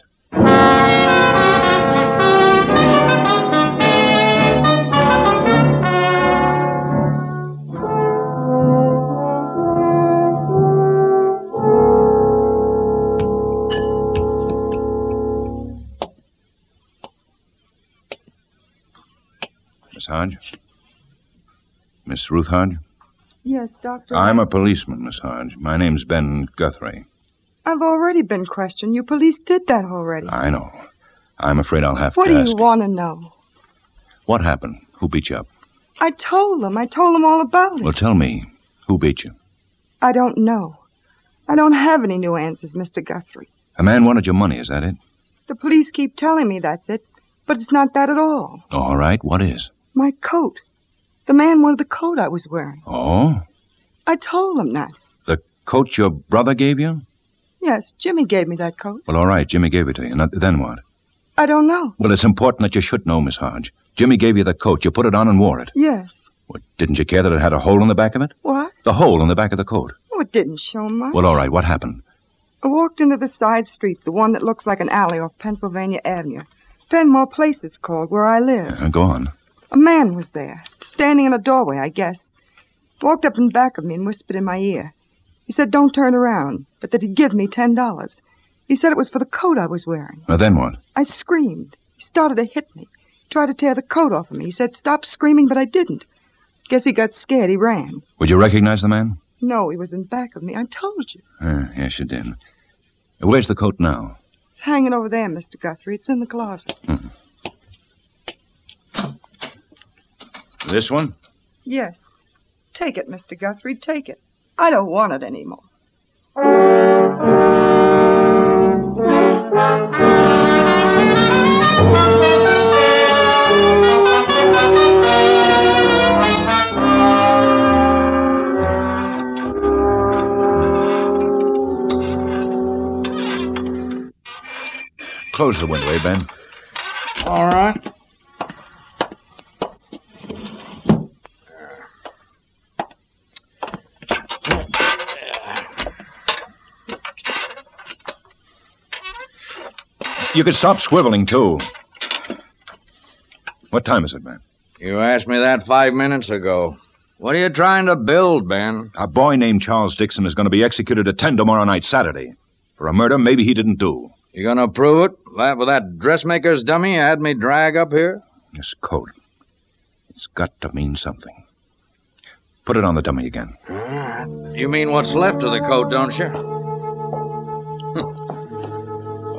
Miss Hodge? Miss Ruth Hodge? Yes, Doctor. I'm a policeman, Miss Hodge. My name's Ben Guthrie. I've already been questioned. You police did that already. I know. I'm afraid I'll have What to do ask. you want to know? What happened? Who beat you up? I told them. I told them all about it. Well, tell me. Who beat you? I don't know. I don't have any new answers, Mister Guthrie. A man wanted your money, is that it? The police keep telling me that's it, but it's not that at all. All right, what is? My coat. The man wanted the coat I was wearing. Oh? I told him that. The coat your brother gave you? Yes, Jimmy gave me that coat. Well, all right, Jimmy gave it to you. Now, then what? I don't know. Well, it's important that you should know, Miss Hodge. Jimmy gave you the coat. You put it on and wore it. Yes. What, didn't you care that it had a hole in the back of it? What? The hole in the back of the coat. Oh, it didn't show much. Well, all right, what happened? I walked into the side street, the one that looks like an alley off Pennsylvania Avenue. Fenmore Place it's called, where I live. Uh, go on. A man was there, standing in a doorway, I guess. Walked up in back of me and whispered in my ear. He said, don't turn around, but that he'd give me ten dollars. He said it was for the coat I was wearing. Well, then what? I screamed. He started to hit me. Tried to tear the coat off of me. He said, stop screaming, but I didn't. Guess he got scared. He ran. Would you recognize the man? No, he was in back of me. I told you. Uh, yes, you did. Where's the coat now? It's hanging over there, Mister Guthrie. It's in the closet. Hmm. This one? Yes. Take it, Mister Guthrie. Take it. I don't want it anymore. Close the window, eh, Ben? All right. You could stop swiveling, too. What time is it, man? You asked me that five minutes ago. What are you trying to build, Ben? A boy named Charles Dixon is going to be executed at ten tomorrow night, Saturday, for a murder maybe he didn't do. You gonna prove it? That with that dressmaker's dummy you had me drag up here? This coat. It's got to mean something. Put it on the dummy again. You mean what's left of the coat, don't you?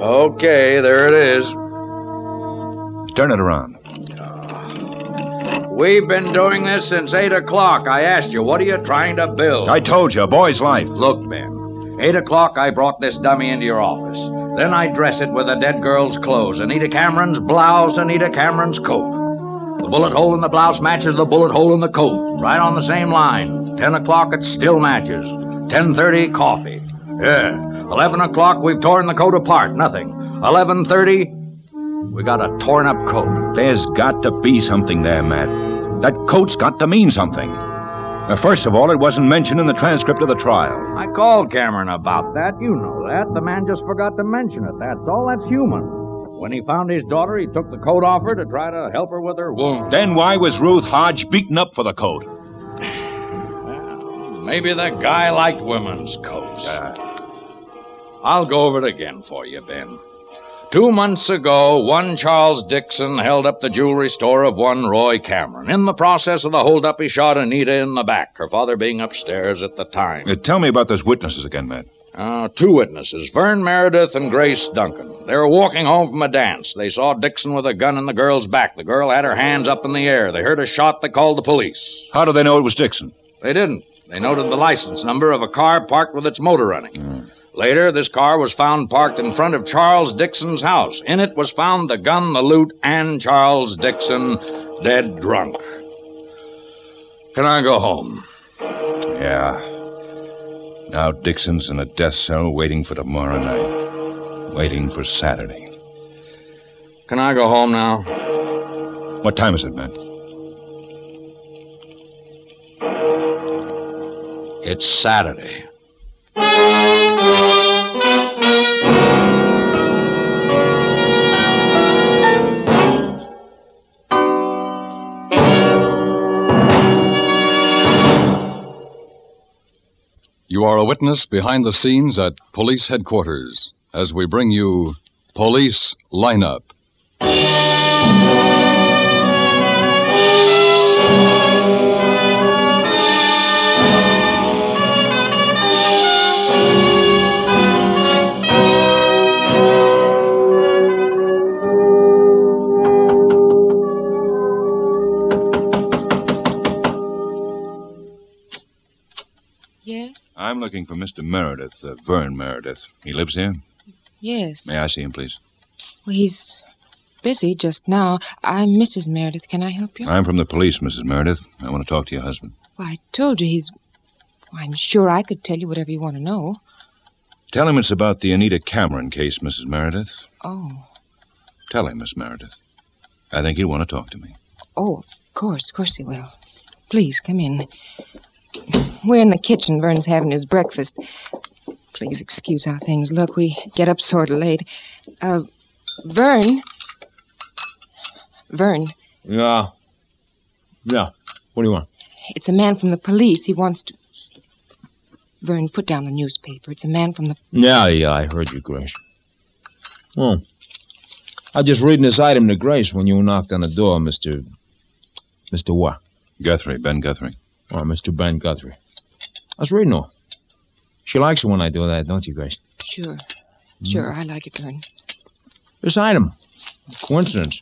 Okay, there it is. Turn it around. We've been doing this since eight o'clock. I asked you, what are you trying to build? I told you, a boy's life. Look, Ben, eight o'clock I brought this dummy into your office. Then I dress it with a dead girl's clothes. Anita Cameron's blouse, Anita Cameron's coat. The bullet hole in the blouse matches the bullet hole in the coat. Right on the same line. Ten o'clock, it still matches. Ten thirty, coffee. Yeah. Eleven o'clock, we've torn the coat apart. Nothing. Eleven thirty, we got a torn-up coat. There's got to be something there, Matt. That coat's got to mean something. Uh, first of all, it wasn't mentioned in the transcript of the trial. I called Cameron about that. You know that. The man just forgot to mention it. That's all. That's human. When he found his daughter, he took the coat off her to try to help her with her wound. Then why was Ruth Hodge beaten up for the coat? Well, maybe that guy liked women's coats. Uh, I'll go over it again for you, Ben. Two months ago, one Charles Dixon held up the jewelry store of one Roy Cameron. In the process of the holdup, he shot Anita in the back, her father being upstairs at the time. Uh, tell me about those witnesses again, Matt. Uh, two witnesses, Vern Meredith and Grace Duncan. They were walking home from a dance. They saw Dixon with a gun in the girl's back. The girl had her hands up in the air. They heard a shot. They called the police. How did they know it was Dixon? They didn't. They noted the license number of a car parked with its motor running. Mm. Later, this car was found parked in front of Charles Dixon's house. In it was found the gun, the loot, and Charles Dixon dead drunk. Can I go home? Yeah. Now Dixon's in a death cell waiting for tomorrow night. Waiting for Saturday. Can I go home now? What time is it, man? It's Saturday. You are a witness behind the scenes at police headquarters as we bring you Police Lineup. Yes? I'm looking for Mister Meredith, uh, Vern Meredith. He lives here? Yes. May I see him, please? Well, he's busy just now. I'm Missus Meredith. Can I help you? I'm from the police, Missus Meredith. I want to talk to your husband. Well, I told you he's... Well, I'm sure I could tell you whatever you want to know. Tell him it's about the Anita Cameron case, Missus Meredith. Oh. Tell him, Miss Meredith. I think he'll want to talk to me. Oh, of course. Of course he will. Please, come in. We're in the kitchen. Vern's having his breakfast. Please excuse how things look. We get up sort of late. Uh, Vern? Vern. Yeah. Yeah. What do you want? It's a man from the police. He wants to... Vern, put down the newspaper. It's a man from the... Yeah, yeah, I heard you, Grace. Oh. I was just reading this item to Grace when you knocked on the door, Mister... Mister what? Guthrie, Ben Guthrie. Oh, Mister Ben Guthrie. I was reading her. She likes it when I do that, don't you, Grace? Sure. Sure, I like it, Vern. This item. Coincidence.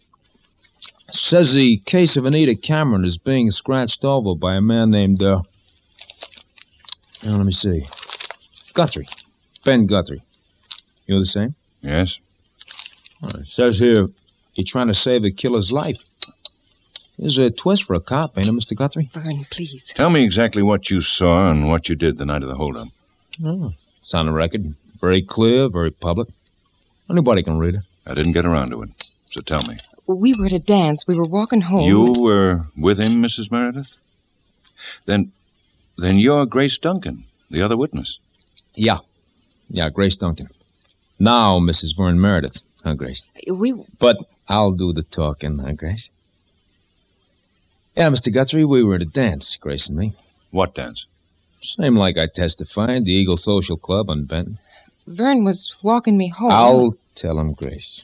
Says the case of Anita Cameron is being scratched over by a man named, uh... Now, let me see. Guthrie. Ben Guthrie. You're the same? Yes. Oh, it says here, you're trying to save a killer's life. There's a twist for a cop, ain't it, Mister Guthrie? Vern, please. Tell me exactly what you saw and what you did the night of the holdup. Oh, it's on the record. Very clear, very public. Anybody can read it. I didn't get around to it, so tell me. We were at a dance. We were walking home. You were with him, Missus Meredith? Then, then you're Grace Duncan, the other witness. Yeah. Yeah, Grace Duncan. Now, Missus Vern Meredith. Huh, Grace? We... But I'll do the talking, huh, Grace? Yeah, Mister Guthrie, we were at a dance, Grace and me. What dance? Same like I testified, the Eagle Social Club on Benton. Vern was walking me home. I'll tell him, Grace.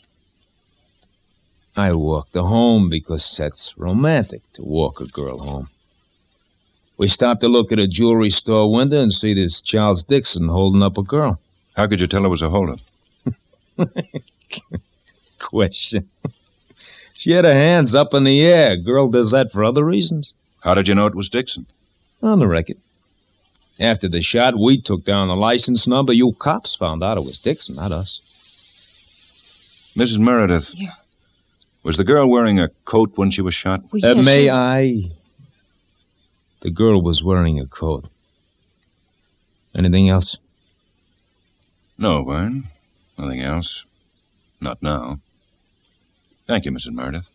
I walked her home because that's romantic, to walk a girl home. We stopped to look at a jewelry store window and see this Charles Dixon holding up a girl. How could you tell it was a holdup? Question. She had her hands up in the air. Girl does that for other reasons. How did you know it was Dixon? On the record. After the shot, we took down the license number. You cops found out it was Dixon, not us. Missus Meredith. Yeah. Was the girl wearing a coat when she was shot? Well, Uh, yes, may sir. I? The girl was wearing a coat. Anything else? No, Vern. Nothing else. Not now. Thank you, Missus Meredith.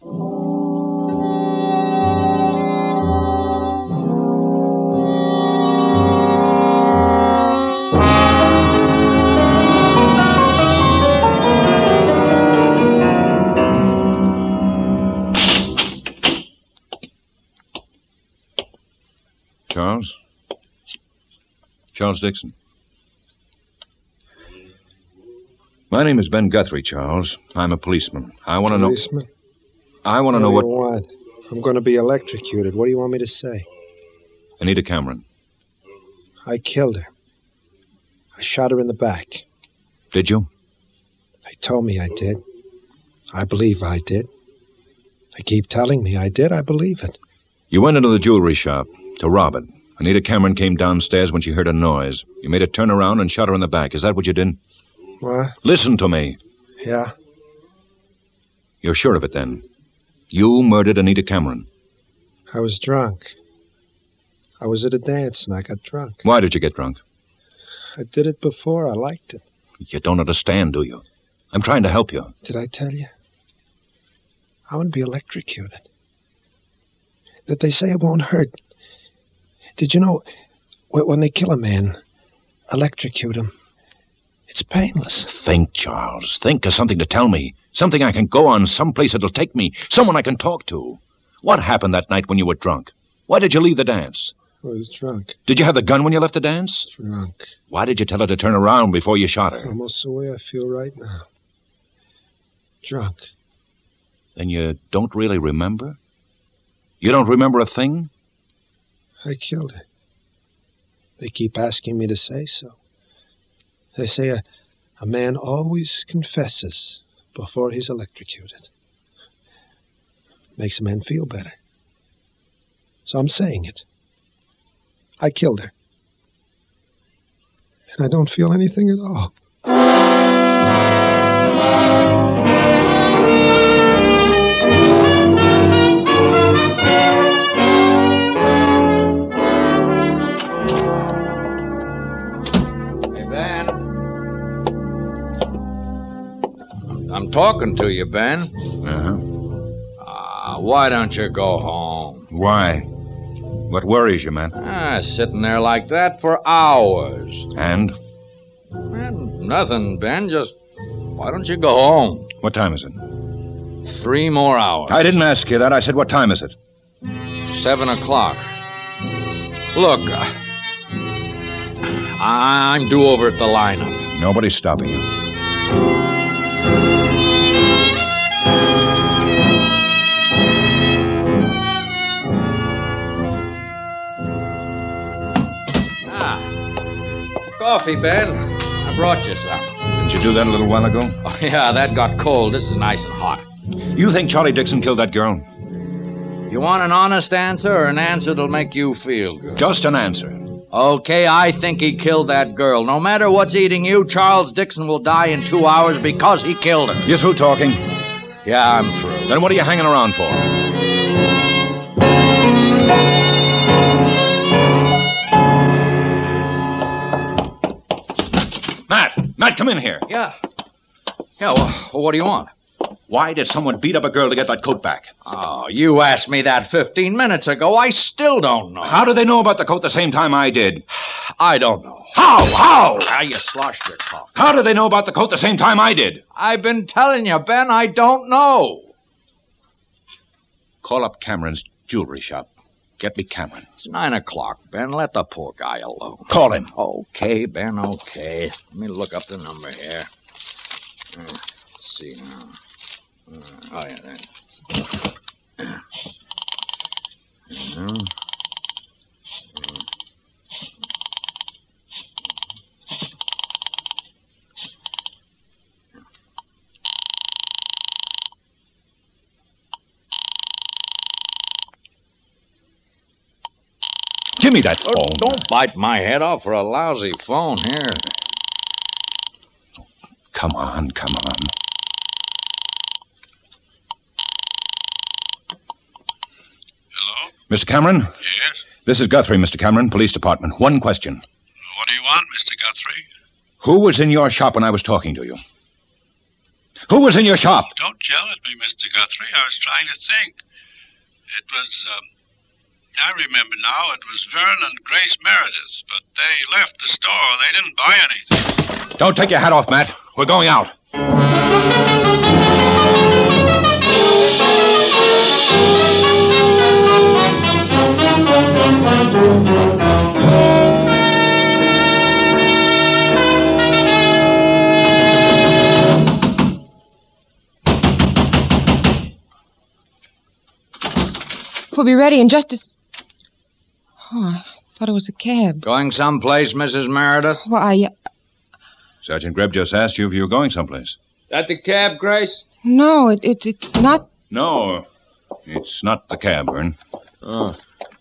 Charles? Charles Dixon. My name is Ben Guthrie, Charles. I'm a policeman. I want to know... Policeman? I want to know what... what? I'm going to be electrocuted. What do you want me to say? Anita Cameron. I killed her. I shot her in the back. Did you? They told me I did. I believe I did. They keep telling me I did. I believe it. You went into the jewelry shop to rob it. Anita Cameron came downstairs when she heard a noise. You made her turn around and shot her in the back. Is that what you did? What? Listen to me. Yeah. You're sure of it, then? You murdered Anita Cameron. I was drunk. I was at a dance and I got drunk. Why did you get drunk? I did it before. I liked it. You don't understand, do you? I'm trying to help you. Did I tell you? I want to be electrocuted. That they say it won't hurt. Did you know, wh- when they kill a man, electrocute him, it's painless. Think, Charles. Think of something to tell me. Something I can go on, someplace that'll take me. Someone I can talk to. What happened that night when you were drunk? Why did you leave the dance? I was drunk. Did you have the gun when you left the dance? Drunk. Why did you tell her to turn around before you shot her? Almost the way I feel right now. Drunk. Then you don't really remember? You don't remember a thing? I killed her. They keep asking me to say so. They say a, a man always confesses before he's electrocuted. Makes a man feel better. So I'm saying it. I killed her. And I don't feel anything at all. I'm talking to you, Ben. Uh-huh. Uh, why don't you go home? Why? What worries you, man? Ah, sitting there like that for hours. And? Man, nothing, Ben. Just why don't you go home? What time is it? Three more hours. I didn't ask you that. I said, what time is it? Seven o'clock. Look, uh, I- I'm due over at the lineup. Nobody's stopping you. Coffee, Ben. I brought you some. Didn't you do that a little while ago? Oh, yeah, that got cold. This is nice and hot. You think Charlie Dixon killed that girl? You want an honest answer or an answer that'll make you feel good? Just an answer. Okay, I think he killed that girl. No matter what's eating you, Charles Dixon will die in two hours because he killed her. You through talking? Yeah, I'm through. Then what are you hanging around for? Matt! Matt, come in here. Yeah. Yeah, well, what do you want? Why did someone beat up a girl to get that coat back? Oh, you asked me that fifteen minutes ago. I still don't know. How did they know about the coat the same time I did? I don't know. How? How? Now you sloshed your cough. How did they know about the coat the same time I did? I've been telling you, Ben, I don't know. Call up Cameron's jewelry shop. Get me Cameron. It's nine o'clock, Ben. Let the poor guy alone. Call him. Okay, Ben, okay. Let me look up the number here. Uh, let's see now. Uh, oh, yeah, there. Uh, uh, Give me that phone. Oh, don't bite my head off for a lousy phone here. Come on, come on. Hello? Mister Cameron? Yes? This is Guthrie, Mister Cameron, Police Department. One question. What do you want, Mister Guthrie? Who was in your shop when I was talking to you? Who was in your shop? Don't yell at me, Mister Guthrie. I was trying to think. It was, um, I remember now, it was Vern and Grace Meredith, but they left the store. They didn't buy anything. Don't take your hat off, Matt. We're going out. We'll be ready in just a... s- Oh, I thought it was a cab. Going someplace, Missus Meredith? Why, uh, Sergeant Greb just asked you if you were going someplace. That the cab, Grace? no, it, it it's not... No, it's not the cab, Vern. Oh.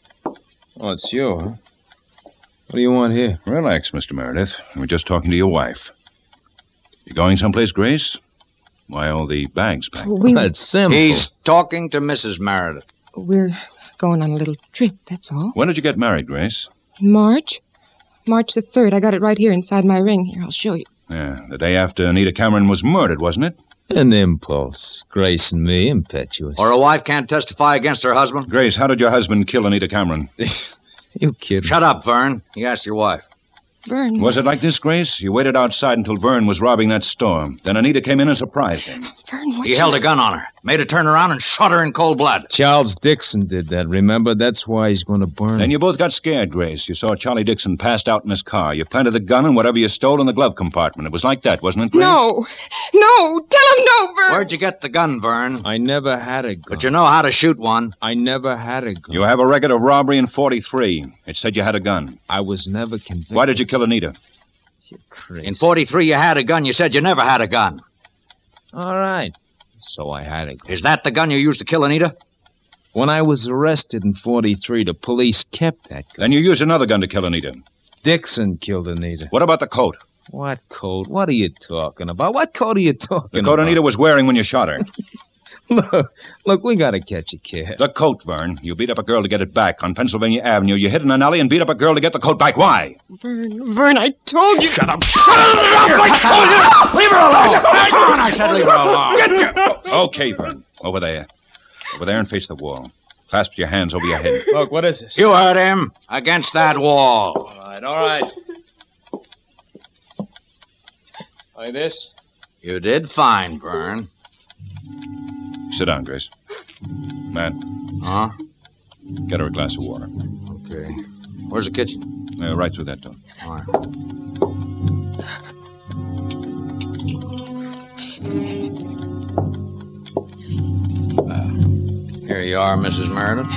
Oh, it's you, huh? What do you want here? Relax, Mister Meredith. We're just talking to your wife. You going someplace, Grace? Why all the bags packed? We- That's simple. He's talking to Missus Meredith. We're going on a little trip, that's all. When did you get married, Grace? In March? March the third. I got it right here inside my ring. Here, I'll show you. Yeah, the day after Anita Cameron was murdered, wasn't it? An impulse. Grace and me, impetuous. Or a wife can't testify against her husband? Grace, how did your husband kill Anita Cameron? You kidding? Shut up, Vern. You asked your wife. Vern. Was it like this, Grace? You waited outside until Vern was robbing that store. Then Anita came in and surprised him. Vern, what He held a gun on her, made her turn around, and shot her in cold blood. Charles Dixon did that, remember? That's why he's going to burn. Then you both got scared, Grace. You saw Charlie Dixon passed out in his car. You planted the gun and whatever you stole in the glove compartment. It was like that, wasn't it, Grace? No! No! Tell him no, Vern! Where'd you get the gun, Vern? I never had a gun. But you know how to shoot one. I never had a gun. You have a record of robbery in forty-three. It said you had a gun. I was never convicted. Why did you kill Anita? You're crazy. In forty-three, you had a gun. You said you never had a gun. All right. So I had a gun. Is that the gun you used to kill Anita? When I was arrested in forty-three, the police kept that gun. Then you used another gun to kill Anita. Dixon killed Anita. What about the coat? What coat? What are you talking about? What coat are you talking The about? coat Anita was wearing when you shot her. Look, look, we gotta catch a kid. The coat, Vern. You beat up a girl to get it back on Pennsylvania Avenue. You hid in an alley and beat up a girl to get the coat back. Why? Vern, Vern, I told you. Shut up. Shut up! I told you! Leave her alone! Come on, I said leave her alone. Get you. Okay, Vern. Over there. Over there and face the wall. Clasp your hands over your head. Look, what is this? You heard him. Against that wall. All right, all right. Like this? You did fine, Vern. Sit down, Grace. Matt. Huh? Get her a glass of water. Okay. Where's the kitchen? Uh, right through that door. All right. Uh, here you are, Missus Meredith.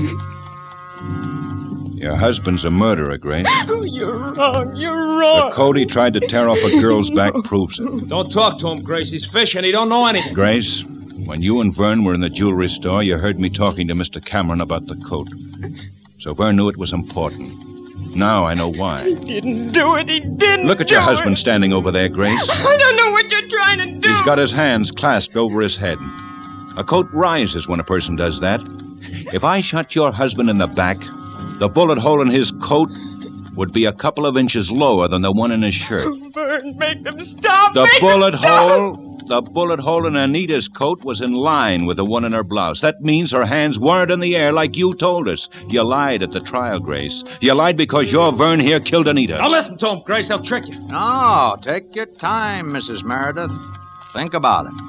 Your husband's a murderer, Grace. Oh, you're wrong. You're wrong. The coat he tried to tear off a girl's back proves it. Don't talk to him, Grace. He's fishing. He don't know anything. Grace, when you and Vern were in the jewelry store, you heard me talking to Mister Cameron about the coat. So Vern knew it was important. Now I know why. He didn't do it. He didn't Look at do your it. husband standing over there, Grace. I don't know what you're trying to do. He's got his hands clasped over his head. A coat rises when a person does that. If I shot your husband in the back, the bullet hole in his coat would be a couple of inches lower than the one in his shirt. Vern, make them stop. The make bullet them stop. hole, the bullet hole in Anita's coat was in line with the one in her blouse. That means her hands weren't in the air like you told us. You lied at the trial, Grace. You lied because your Vern here killed Anita. Now listen to him, Grace. He'll trick you. No, take your time, Missus Meredith. Think about it.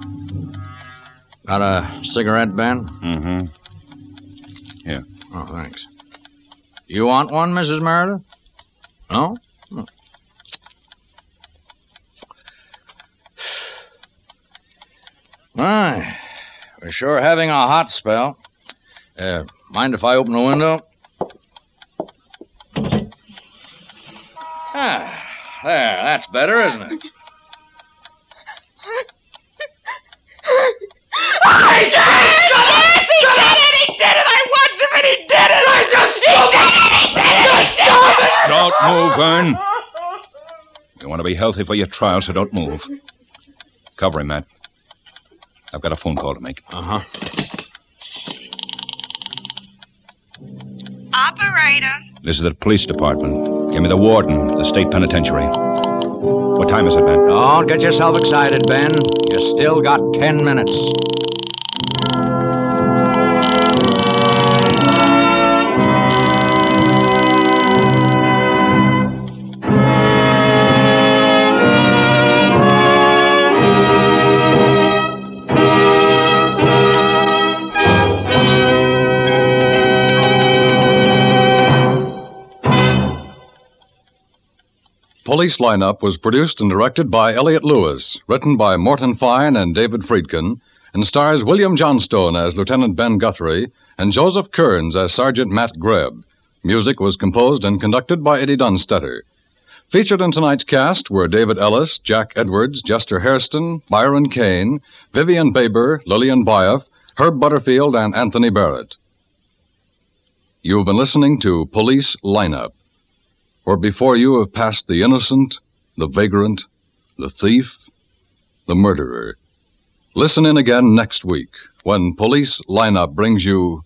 Got a cigarette, Ben? Mm-hmm. Here. Oh, thanks. You want one, Missus Meredith? No? Hmm. My, we're sure having a hot spell. Uh, mind if I open the window? Ah, there, that's better, isn't it? I did it! He did it! He did it! I watched him and he did it! I just he did it! He move, Vern. You want to be healthy for your trial, so don't move. Cover him, Matt. I've got a phone call to make. Uh-huh. Operator. This is the police department. Give me the warden, the state penitentiary. What time is it, Ben? Don't get yourself excited, Ben. You still got ten minutes. Police Lineup was produced and directed by Elliott Lewis, written by Morton Fine and David Friedkin, and stars William Johnstone as Lieutenant Ben Guthrie and Joseph Kearns as Sergeant Matt Grebb. Music was composed and conducted by Eddie Dunstetter. Featured in tonight's cast were David Ellis, Jack Edwards, Jester Hairston, Byron Kane, Vivian Baber, Lillian Byoff, Herb Butterfield, and Anthony Barrett. You've been listening to Police Lineup, where before you have passed the innocent, the vagrant, the thief, the murderer. Listen in again next week when Police Lineup brings you...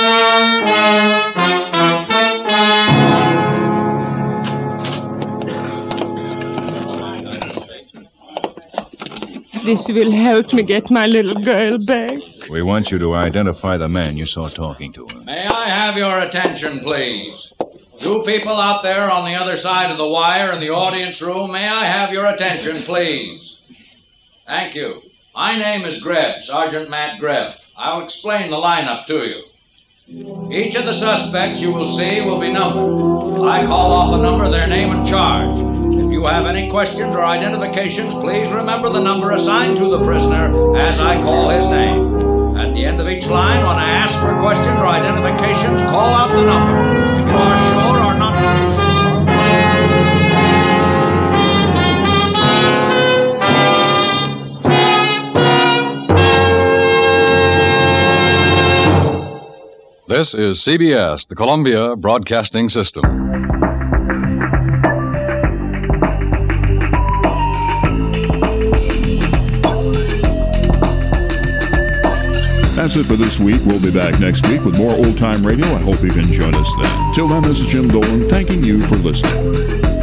This will help me get my little girl back. We want you to identify the man you saw talking to her. May I have your attention, please? You people out there on the other side of the wire in the audience room, may I have your attention, please? Thank you. My name is Grebb, Sergeant Matt Grebb. I'll explain the lineup to you. Each of the suspects you will see will be numbered. I call off the number, their name and charge. If you have any questions or identifications, please remember the number assigned to the prisoner as I call his name. At the end of each line, when I ask for questions or identifications, call out the number. If you are sure or not to This is C B S, the Columbia Broadcasting System. That's it for this week. We'll be back next week with more old-time radio. I hope you can join us then. Till then, this is Jim Dolan thanking you for listening.